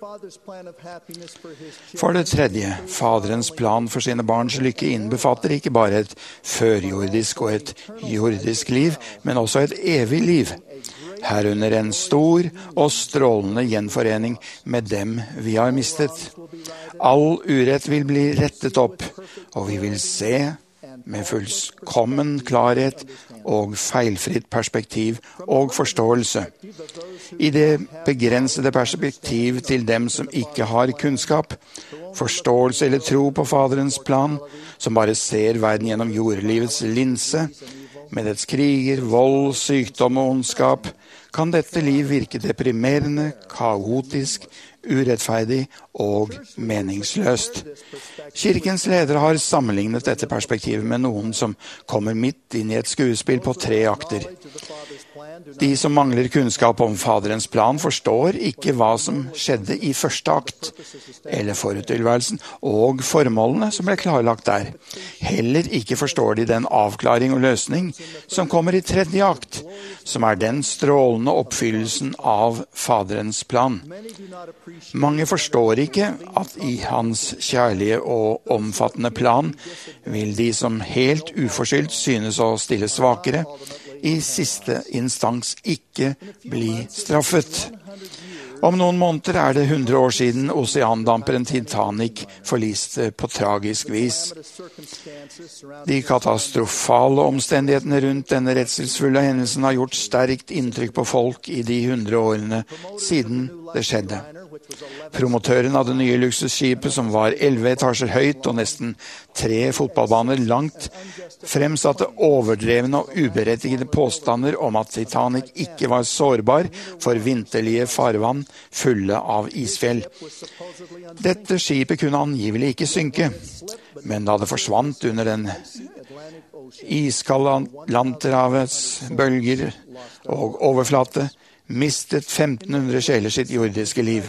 Speaker 11: For det tredje, Faderens plan for sine barns lykke innbefatter ikke bare et førjordisk og et jordisk liv, men også et evig liv. Herunder en stor og strålende gjenforening med dem vi har mistet. All urett vil bli rettet opp, og vi vil se med fullkommen klarhet og feilfritt perspektiv og forståelse. I det begrensede perspektiv til dem som ikke har kunnskap, forståelse eller tro på Faderens plan, som bare ser verden gjennom jordlivets linse, med dets kriger, vold, sykdom og ondskap, kan dette liv virke deprimerende, kaotisk, urettferdig og meningsløst. Kirkens ledere har sammenlignet dette perspektivet med noen som kommer midt inn i et skuespill på 3 akter. De som mangler kunnskap om Faderens plan, forstår ikke hva som skjedde i første akt, eller foruttilværelsen, og formålene som ble klarlagt der. Heller ikke forstår de den avklaring og løsning som kommer i 3. akt, som er den strålende oppfyllelsen av Faderens plan. Mange forstår ikke at i hans kjærlige og omfattende plan vil de som helt uforskyldt synes å stille svakere, i siste instans ikke bli straffet. Om noen måneder er det 100 år siden oseandamperen Titanic forliste på tragisk vis. De katastrofale omstendighetene rundt denne redselsfulle hendelsen har gjort sterkt inntrykk på folk i de 100 årene siden det skjedde. Promotøren av det nye luksusskipet, som var 11 etasjer høyt og nesten 3 fotballbaner langt, fremsatte overdrevne og uberettigede påstander om at Titanic ikke var sårbar for vinterlige farvann fulle av isfjell. Dette skipet kunne angivelig ikke synke, men da det forsvant under den iskalde Atlanterhavets bølger og overflate, mistet 1500 sjeler sitt jordiske liv.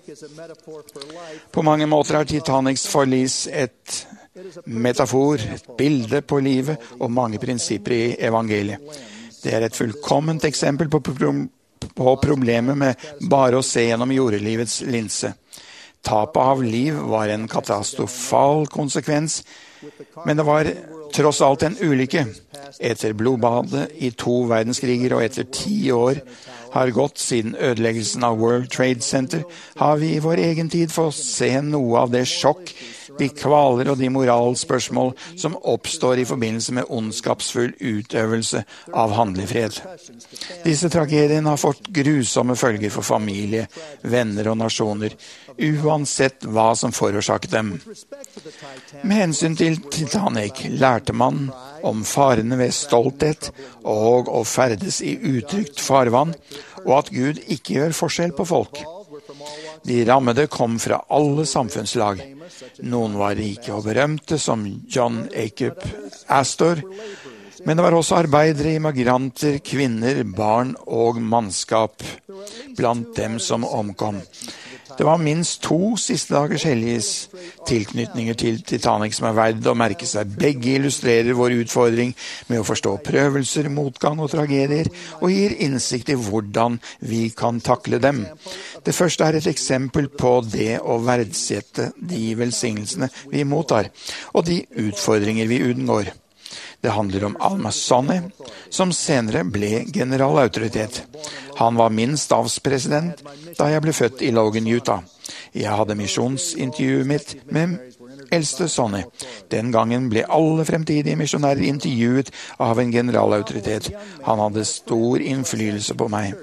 Speaker 11: På mange måter er Titanics forlis et metafor, et bilde på livet og mange prinsipper i evangeliet. Det er et fullkomment eksempel på problemet med bare å se gjennom jordlivets linse. Tapet av liv var en katastrofal konsekvens, men det var tross alt en ulykke. Etter blodbadet i 2 verdenskriger og etter 10 år har gått siden ødeleggelsen av World Trade Center, har vi i vår egen tid fått se noe av det sjokk de kvaler og de moralspørsmål som oppstår i forbindelse med ondskapsfull utøvelse av handlefred. Disse tragediene har fått grusomme følger for familie, venner og nasjoner, uansett hva som forårsaket dem. Med hensyn til Titanic lærte man om farene ved stolthet og å ferdes i utrygt farvann, og at Gud ikke gjør forskjell på folk. De rammede kom fra alle samfunnslag. Noen var rike og berømte, som John Jacob Astor, men det var også arbeidere, immigranter, kvinner, barn og mannskap blant dem som omkom. Det var minst 2 siste dagers helliges tilknytninger til Titanic som er verdt å merke seg. Begge illustrerer vår utfordring med å forstå prøvelser, motgang og tragedier, og gir innsikt i hvordan vi kan takle dem. Det første er et eksempel på det å verdsette de velsignelsene vi mottar, og de utfordringer vi unngår. Det handler om Al-Masani, som senere ble generalautoritet. Han var min stavspresident da jeg ble født i Logan, Utah. Jeg hadde misjonsintervjuet mitt med eldste Sonny. Den gangen ble alle fremtidige misjonærer intervjuet av en generalautoritet. Han hadde stor innflytelse på meg.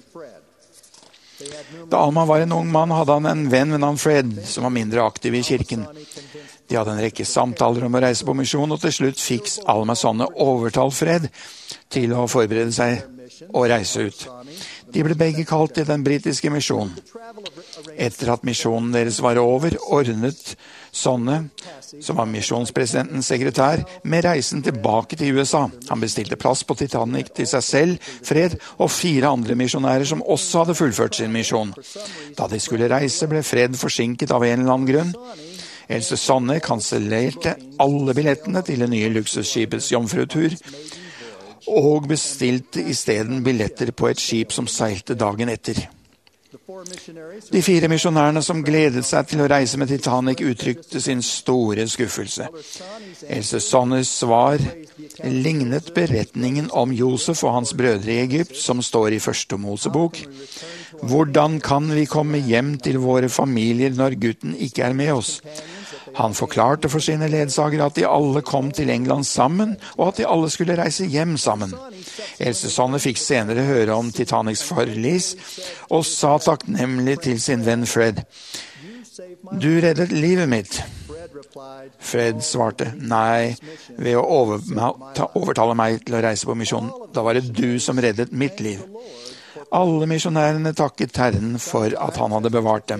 Speaker 11: Da Alma var en ung mann, hadde han en venn ved navn Fred, som var mindre aktiv i kirken. De hadde en rekke samtaler om å reise på misjon, og til slutt fikk Al-Masani overtalt Fred til å forberede seg og reise ut. De ble begge kalt til den britiske misjonen. Etter at misjonen deres var over, ordnet Sonne, som var misjonspresidentens sekretær, med reisen tilbake til USA. Han bestilte plass på Titanic til seg selv, Fred og 4 andre misjonærer som også hadde fullført sin misjon. Da de skulle reise, ble Fred forsinket av en eller annen grunn. Eldste Sonne kansellerte alle billettene til det nye luksusskipets jomfrutur, og bestilte i stedet billetter på et skip som seilte dagen etter. De 4 misjonærene som gledet seg til å reise med Titanic uttrykte sin store skuffelse. Eldste Sonnes svar lignet beretningen om Josef og hans brødre i Egypt, som står i Første Mosebok. Hvordan kan vi komme hjem til våre familier når gutten ikke er med oss? Han forklarte for sine ledsagere at de alle kom til England sammen, og at de alle skulle reise hjem sammen. Eldste Sonne fikk senere høre om Titanics forlis, og sa takknemlig til sin venn Fred: «Du reddet livet mitt.» Fred svarte: «Nei, ved å overtale meg til å reise på misjon. Da var det du som reddet mitt liv.» Alle misjonærene takket Herren for at han hadde bevart dem.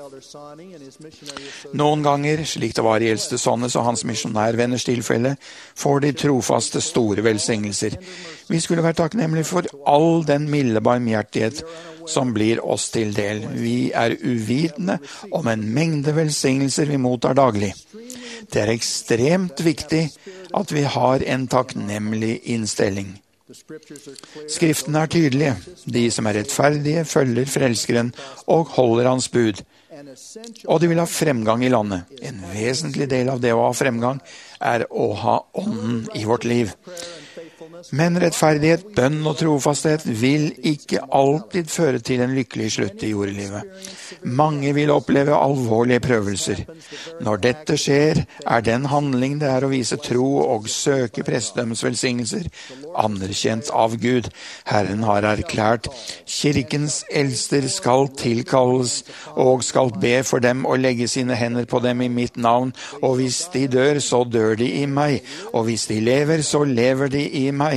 Speaker 11: Noen ganger, slik det var i eldste Sonnes og hans misjonærvenners tilfelle, får de trofaste store velsignelser. Vi skulle være takknemlige for all den milde barmhjertighet som blir oss til del. Vi er uvitende om en mengde velsignelser vi mottar daglig. Det er ekstremt viktig at vi har en takknemlig innstilling. Skriftene er tydelige. De som er rettferdige, følger frelskeren og holder hans bud. Og de vil ha fremgang i landet. En vesentlig del av det å ha fremgang er å ha ånden i vårt liv. Men rettferdighet, bønn og trofasthet vil ikke alltid føre til en lykkelig slutt i jordelivet. Mange vil oppleve alvorlige prøvelser. Når dette skjer, er den handling det er å vise tro og søke prestedømmets velsignelser, anerkjent av Gud. Herren har erklært: kirkens eldster skal tilkalles og skal be for dem og legge sine hender på dem i mitt navn, og hvis de dør, så dør de i meg, og hvis de lever, så lever de i meg.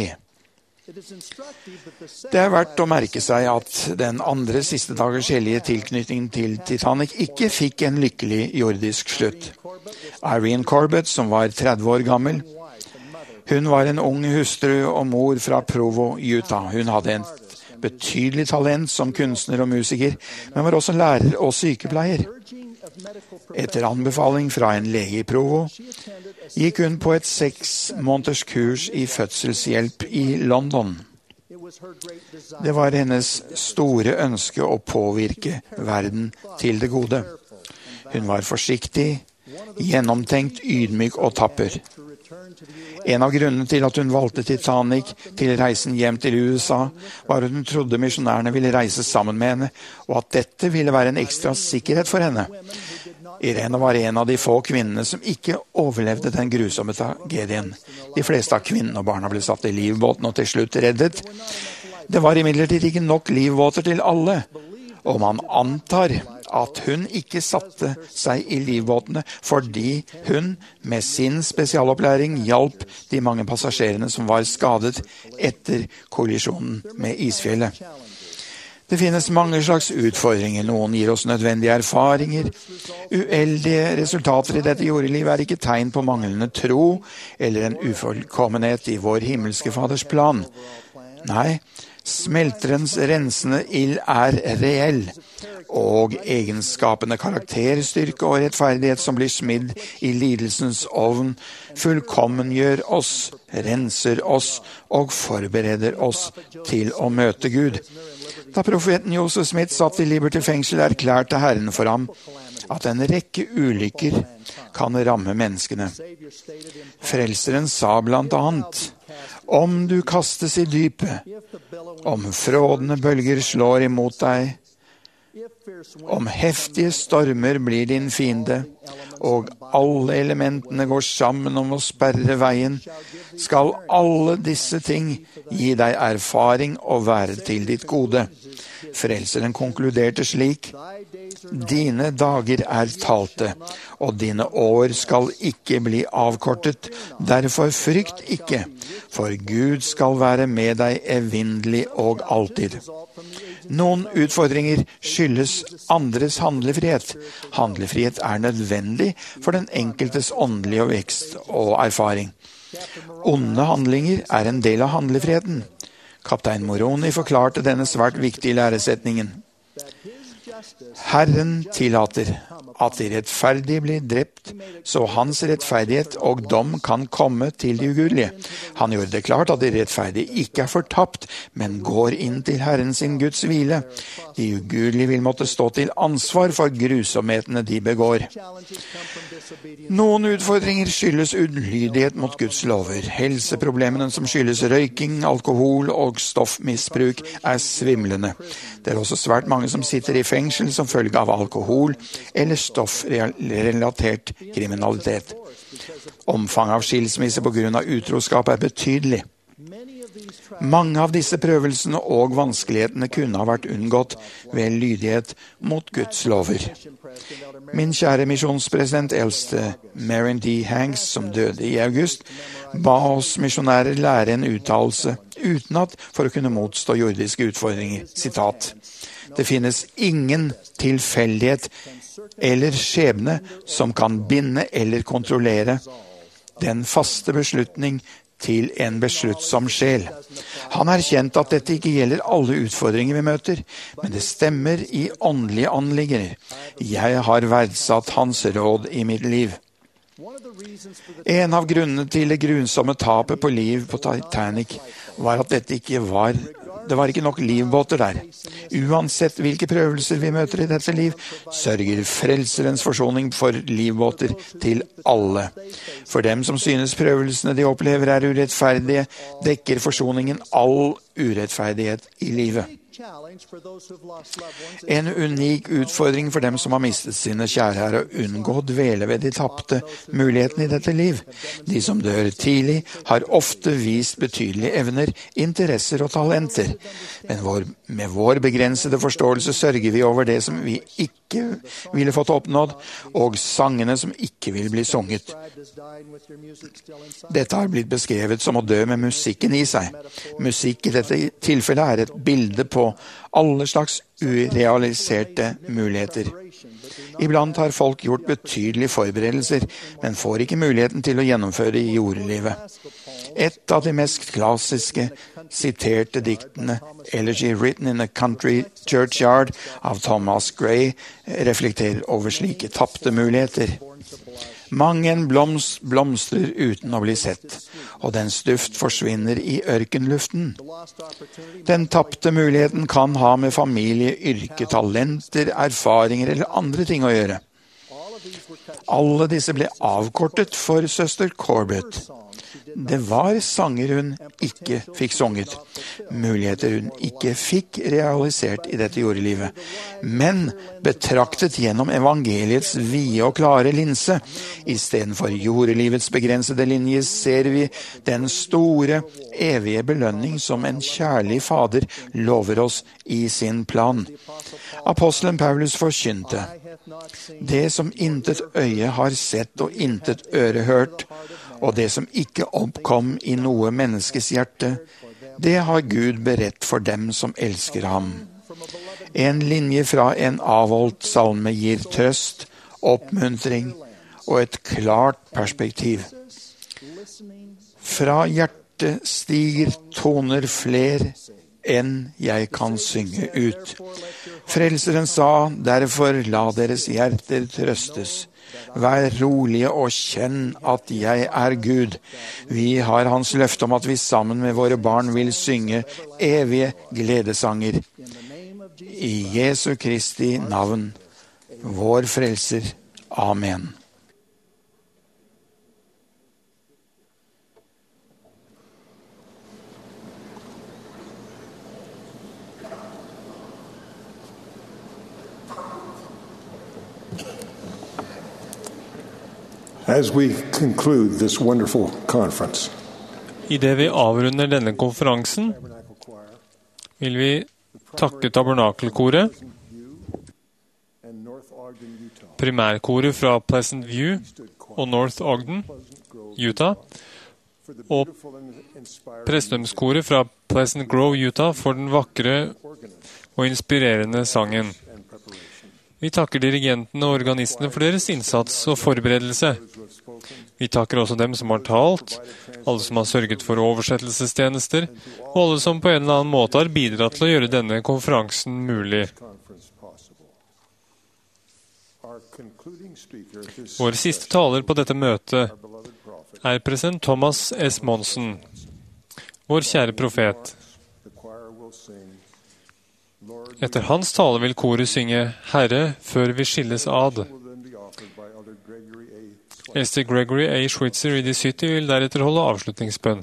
Speaker 11: Det er verdt å merke seg at den andre siste dagers hellige tilknytningen til Titanic ikke fikk en lykkelig jordisk slutt. Irene Corbett, som var 30 år gammel, hun var en ung hustru og mor fra Provo, Utah. Hun hadde et betydelig talent som kunstner og musiker, men var også lærer og sykepleier. Etter anbefaling fra en lege i Provo gikk hun på et 6 måneders kurs i fødselshjelp i London. Det var hennes store ønske å påvirke verden til det gode. Hun var forsiktig, gjennomtenkt, ydmyk og tapper. En av grunnene til at hun valgte Titanic til reisen hjem til USA, var at hun trodde misjonærene ville reise sammen med henne, og at dette ville være en ekstra sikkerhet for henne. Irene var en av de få kvinnene som ikke overlevde den grusomme tragedien. De fleste av kvinnene og barna ble satt i livbåten og til slutt reddet. Det var imidlertid ikke nok livbåter til alle, og man antar at hun ikke satte seg i livbåtene fordi hun med sin spesialopplæring hjalp de mange passasjerene som var skadet etter kollisjonen med isfjellet. Det finnes mange slags utfordringer. Noen gir oss nødvendige erfaringer. Uheldige resultater i dette jordelivet er ikke tegn på manglende tro eller en ufullkommenhet i vår himmelske Faders plan. Nei, smelterens rensende ild er reell, og egenskapene karakter, styrke og rettferdighet som blir smidd i lidelsens ovn, fullkommengjør oss, renser oss og forbereder oss til å møte Gud. Da profeten Joseph Smith satt i Liberty fengsel, erklærte Herren for ham at en rekke ulykker kan ramme menneskene. Frelseren sa blant annet: om du kastes i dypet, om frådende bølger slår imot deg, om heftige stormer blir din fiende, og alle elementene går sammen om å sperre veien, skal alle disse ting gi deg erfaring og være til ditt gode. Frelseren konkluderte slik: dine dager er talte, og dine år skal ikke bli avkortet. Derfor frykt ikke, for Gud skal være med deg evinnelig og alltid. Noen utfordringer skyldes andres handlefrihet. Handlefrihet er nødvendig for den enkeltes åndelige vekst og erfaring. Onde handlinger er en del av handlefriheten. Kaptein Moroni forklarte denne svært viktige læresetningen. Herren tillater at de rettferdige blir drept, så hans rettferdighet og dom kan komme til de ugudelige. Han gjorde det klart at de rettferdige ikke er fortapt, men går inn til Herren sin Guds hvile. De ugudelige vil måtte stå til ansvar for grusomhetene de begår. Noen utfordringer skyldes ulydighet mot Guds lover. Helseproblemene som skyldes røyking, alkohol og stoffmisbruk er svimlende. Det er også svært mange som sitter i fengsel som følge av alkohol eller stoffrelatert kriminalitet. Omfanget av skilsmisse på grunn av utroskap er betydelig. Mange av disse prøvelsene og vanskelighetene kunne ha vært unngått ved lydighet mot Guds lover. Min kjære misjonspresident, eldste Marion D. Hanks, som døde i august, ba oss misjonærer lære en uttalelse utenat for å kunne motstå jordiske utfordringer. Sitat: det finnes ingen tilfeldighet eller skjebne som kan binde eller kontrollere den faste beslutning til en besluttsom sjel. Han erkjente at dette ikke gjelder alle utfordringer vi møter, men det stemmer i åndelige anliggender. Jeg har verdsatt hans råd i mitt liv. En av grunnene til det grusomme tapet på liv på Titanic var at det var ikke nok livbåter der. Uansett hvilke prøvelser vi møter i dette liv, sørger frelserens forsoning for livbåter til alle. For dem som synes prøvelsene de opplever er urettferdige, dekker forsoningen all urettferdighet i livet. En unik utfordring for dem som har mistet sine kjære er å unngå å dvele ved de tapte mulighetene i dette liv. De som dør tidlig har ofte vist betydelige evner, interesser og talenter. Men med vår begrensede forståelse sørger vi over det som vi ikke ville fått oppnådd, og sangene som ikke vil bli sunget. Dette har blitt beskrevet som å dø med musikken i seg. Musikk i dette tilfellet er et bilde på alle slags urealiserte muligheter. Iblant har folk gjort betydelige forberedelser, men får ikke muligheten til å gjennomføre i jordelivet. Et av de mest klassiske siterte diktene, Elegy Written in a Country Churchyard av Thomas Gray, reflekterer over slike tapte muligheter. Mang en blomstrer uten å bli sett, og dens duft forsvinner i ørkenluften. Den tapte muligheten kan ha med familie, yrke, talenter, erfaringer eller andre ting å gjøre. Alle disse ble avkortet for søster Corbett. Det var sanger hun ikke fikk sunget, muligheter hun ikke fikk realisert i dette jordelivet. Men betraktet gjennom evangeliets vide og klare linse, istedenfor jordelivets begrensede linje, ser vi den store, evige belønning som en kjærlig fader lover oss i sin plan. Apostelen Paulus forkynte: det som intet øye har sett og intet øre hørt, og det som ikke oppkom i noe menneskes hjerte, det har Gud beredt for dem som elsker ham. En linje fra en avholdt salme gir trøst, oppmuntring og et klart perspektiv. Fra hjertet stiger toner fler enn jeg kan synge ut. Frelseren sa, derfor la deres hjerter trøstes. Vær rolige og kjenn at jeg er Gud. Vi har hans løfte om at vi sammen med våre barn vil synge evige gledesanger. I Jesu Kristi navn, vår frelser. Amen.
Speaker 5: As we conclude this wonderful conference,
Speaker 2: I det vi avrunder denne konferansen, vil vi takke tabernakelkoret, primærkoret fra Pleasant View og North Ogden, Utah, og prestedømskoret fra Pleasant Grove, Utah, for den vakre og inspirerende sangen. Vi takker dirigentene og organistene for deres innsats og forberedelse. Vi takker også dem som har talt, alle som har sørget for oversettelsestjenester, og alle som på en eller annen måte har bidratt til å gjøre denne konferansen mulig. Vår siste taler på dette møtet er president Thomas S. Monson, vår kjære profet. Etter hans tale vil koret synge «Herre, før vi skilles ad». Eldste Gregory A. Schweitzer i The City vil deretter holde avslutningsbønn.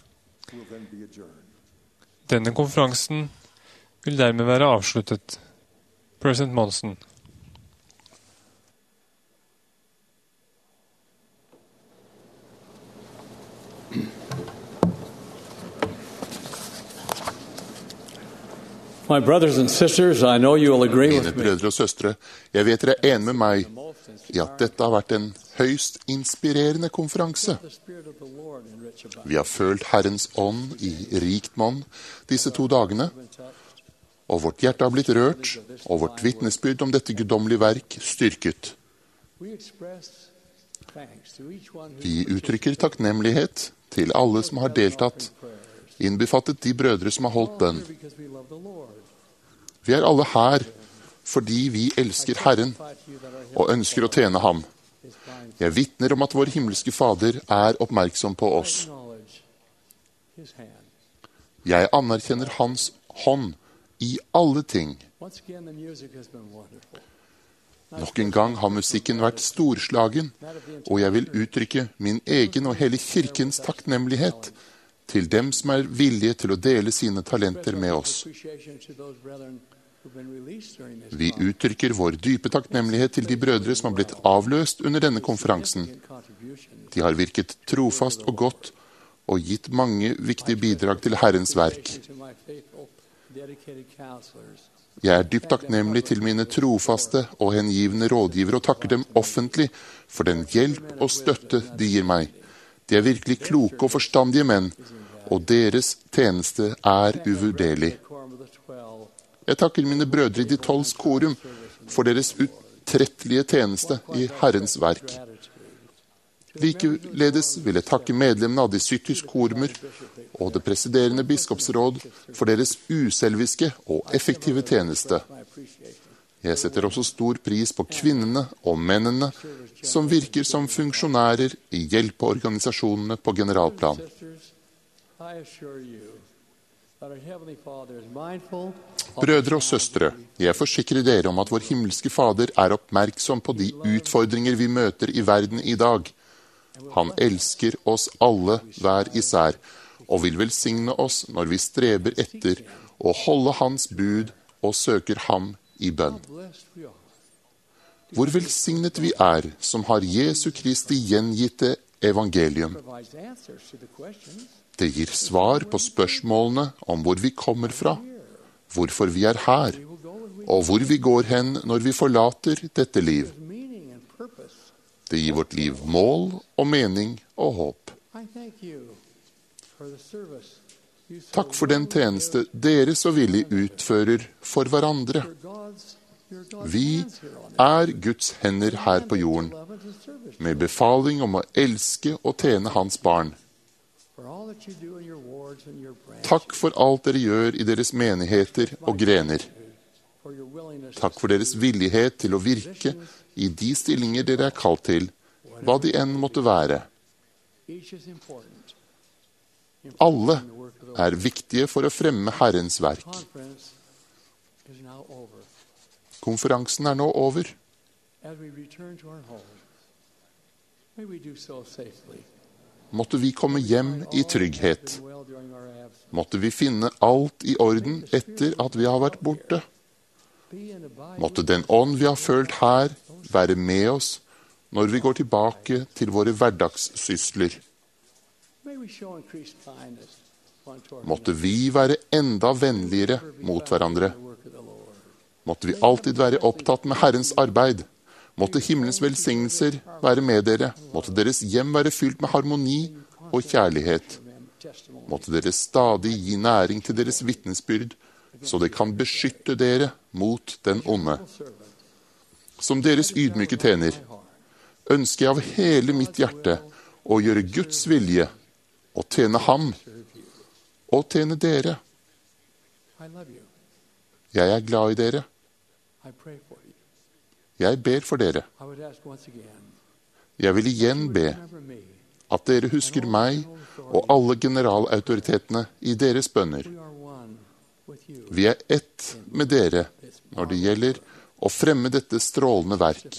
Speaker 2: Denne konferansen vil dermed være avsluttet. President Monson.
Speaker 12: My brothers and sisters, I know you will agree with me.
Speaker 9: Mine brødre og søstre, jeg vet dere er enig med meg i at dette har vært en høyst inspirerende konferanse. Vi har følt Herrens ånd i rikt monn disse 2 dagene, og vårt hjerte har blitt rørt, og vårt vitnesbyrd om dette guddommelige verk styrket. Vi uttrykker takknemlighet til alle som har deltatt, innbefattet de brødre som har holdt bønn. Vi er alle her fordi vi elsker Herren og ønsker å tjene ham. Jeg vitner om at vår himmelske Fader er oppmerksom på oss. Jeg anerkjenner hans hånd i alle ting. Nok en gang har musikken vært storslagen, og jeg vil uttrykke min egen og hele kirkens takknemlighet til dem som er villige til å dele sine talenter med oss. Vi uttrykker vår dype takknemlighet til de brødre som har blitt avløst under denne konferansen. De har virket trofast og godt og gitt mange viktige bidrag til Herrens verk. Jeg er dypt takknemlig til mine trofaste og hengivne rådgivere og takker dem offentlig for den hjelp og støtte de gir meg. De er virkelig kloke og forstandige menn, og deres tjeneste er uvurderlig. Jeg takker mine brødre i de 12 korum for deres utrettelige tjeneste i Herrens verk. Likeledes vil jeg takke medlemmene av de 70 korumer og det presiderende biskopsråd for deres uselviske og effektive tjeneste. Jeg setter også stor pris på kvinnene og mennene som virker som funksjonærer i hjelpeorganisasjonene på generalplan. Brødre og søstre, jeg forsikrer dere om at vår himmelske Fader er oppmerksom på de utfordringer vi møter i verden i dag. Han elsker oss alle hver især, og vil velsigne oss når vi streber etter å holde hans bud og søker ham i bønn. Hvor velsignet vi er som har Jesu Kristi gjengitte evangelium. Det gir svar på spørsmålene om hvor vi kommer fra, hvorfor vi er her, og hvor vi går hen når vi forlater dette liv. Det gir vårt liv mål og mening og håp. Takk for den tjeneste dere så villig utfører for hverandre. Vi er Guds hender her på jorden, med befaling om å elske og tjene hans barn. Takk for alt dere gjør i deres menigheter og grener. Takk for deres villighet til å virke i de stillinger dere er kalt til, hva de enn måtte være. Alle er viktige for å fremme Herrens verk. Konferansen er nå over. Måtte vi komme hjem i trygghet. Måtte vi finne alt i orden etter at vi har vært borte. Måtte den ånd vi har følt her, være med oss når vi går tilbake til våre hverdagssysler. Måtte vi være enda vennligere mot hverandre. Måtte vi alltid være opptatt med Herrens arbeid. Måtte himmelens velsignelser være med dere. Måtte deres hjem være fylt med harmoni og kjærlighet. Måtte dere stadig gi næring til deres vitnesbyrd, så det kan beskytte dere mot den onde. Som deres ydmyke tjener, ønsker jeg av hele mitt hjerte å gjøre Guds vilje, og tjene ham, og tjene dere. Jeg er glad i dere. Jeg ber for dere. Jeg vil igjen be at dere husker meg og alle generalautoritetene i deres bønner. Vi er ett med dere når det gjelder å fremme dette strålende verk.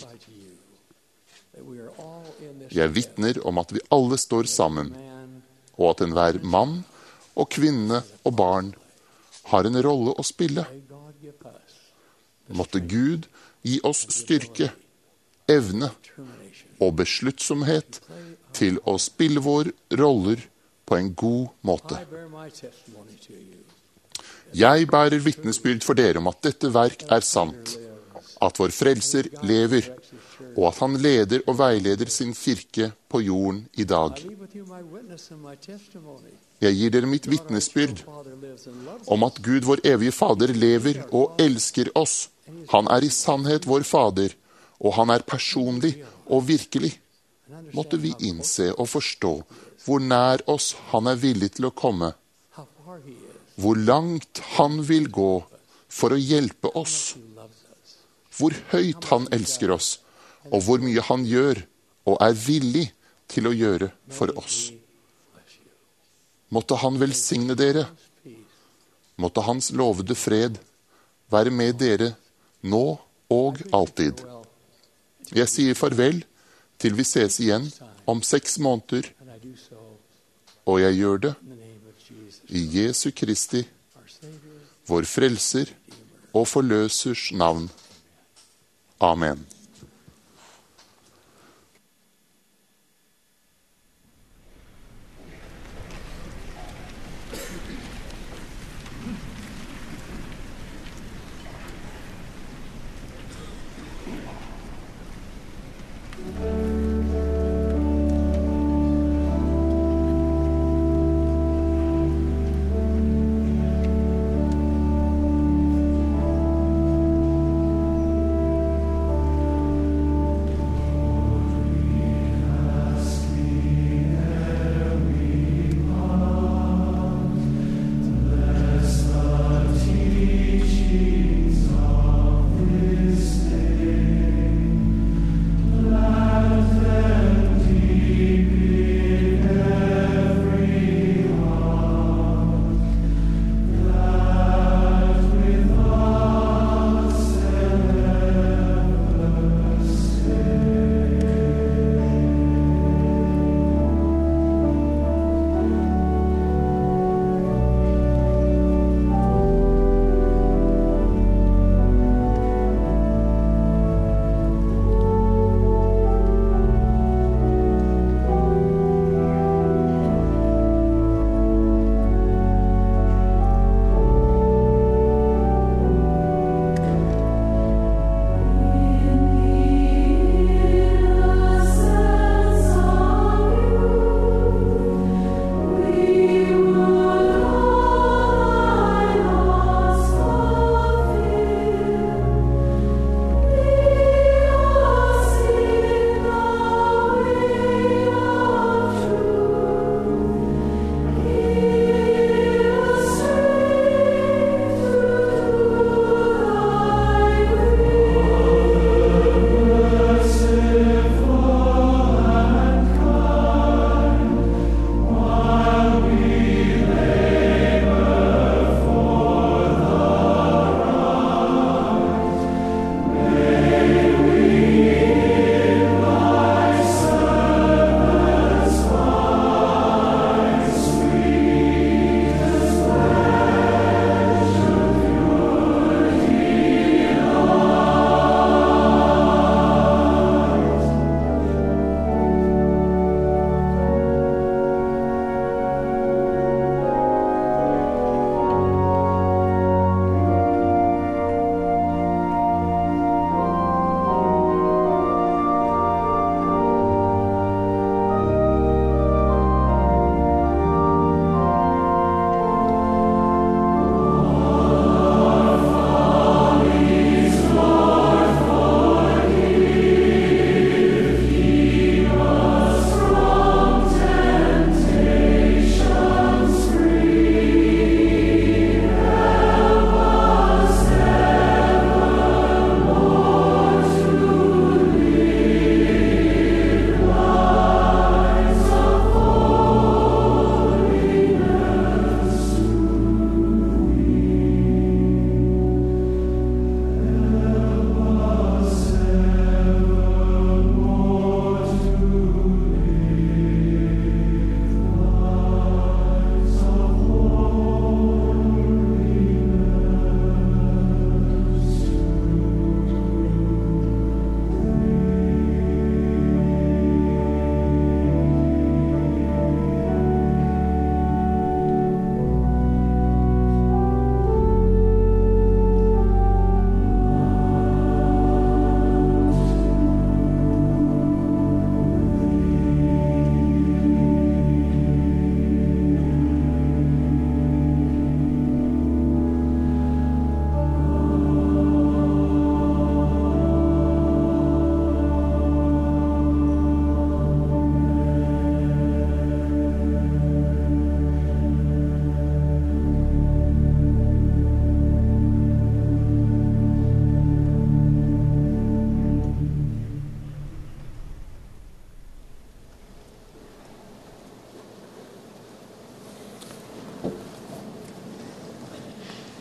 Speaker 9: Jeg vitner om at vi alle står sammen, og at enhver mann og kvinne og barn har en rolle å spille. Måtte Gud gi oss styrke, evne og besluttsomhet til å spille våre roller på en god måte. Jeg bærer vitnesbyrd for dere om at dette verk er sant, at vår frelser lever, og at han leder og veileder sin kirke på jorden i dag. Jeg gir dere mitt vitnesbyrd om at Gud, vår evige Fader, lever og elsker oss. Han er i sannhet vår Fader, og han er personlig og virkelig. Måtte vi innse og forstå hvor nær oss han er villig til å komme, hvor langt han vil gå for å hjelpe oss, hvor høyt han elsker oss, og hvor mye han gjør og er villig til å gjøre for oss. Måtte han velsigne dere. Måtte hans lovede fred være med dere nå og alltid. Jeg sier farvel til vi ses igjen om 6 måneder, og jeg gjør det i Jesu Kristi, vår frelser og forløsers navn. Amen.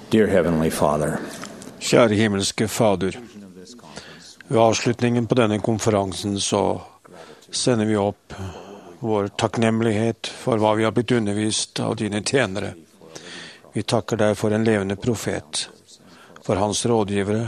Speaker 7: Dear Heavenly Father,
Speaker 6: Kjære himmelske Fader. Ved avslutningen på denne konferansen så sender vi opp vår takknemlighet for hva vi har blitt undervist av dine tjenere. Vi takker deg for en levende profet, for hans rådgivere,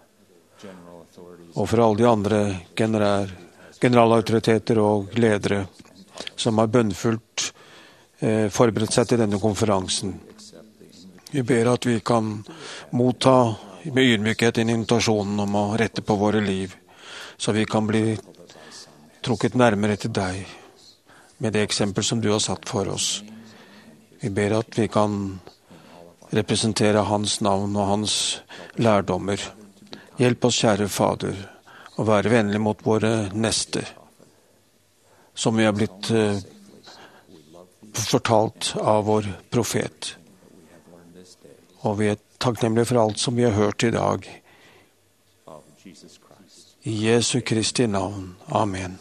Speaker 6: og for alle de andre generalautoriteter og ledere som har bønnfullt forberedt seg til denne konferansen. Vi ber at vi kan motta med ydmykhet inn invitasjonen om å rette på våre liv, så vi kan bli trukket nærmere til deg med det eksempel som du har satt for oss. Vi ber at vi kan representere hans navn og hans lærdommer. Hjelp oss, kjære Fader, å være vennlig mot våre neste, som vi har blitt fortalt av vår profet. Og vi er takknemlige for alt som vi har hørt i dag. I Jesu Kristi navn. Amen.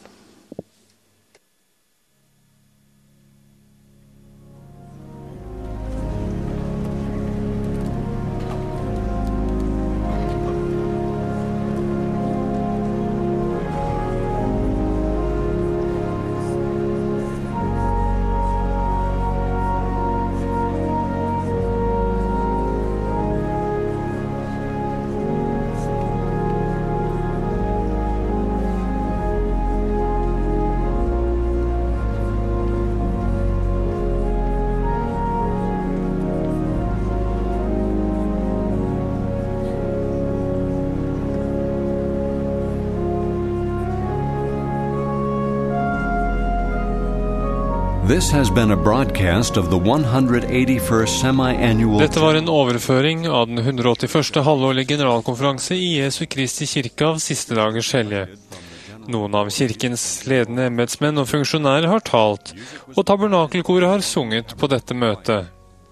Speaker 1: This has been a broadcast of the 181st semi-annual.
Speaker 2: Dette var en overføring av den 181. halvårlige generalkonferanse i Jesu Kristi kirke av siste dagers hellige. Noen av kirkens ledende embetsmenn og funksjonærer har talt, og tabernakelkoret har sunget på dette møtet.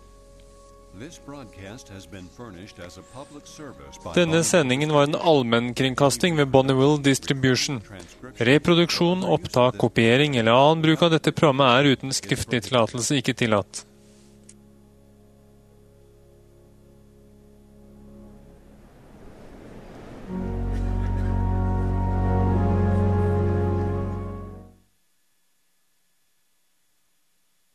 Speaker 2: Denne sendingen var en allmennkringkasting ved Bonneville Distribution. Reproduksjon, opptak, kopiering eller annen bruk av dette programmet er uten skriftlig tillatelse ikke tillatt.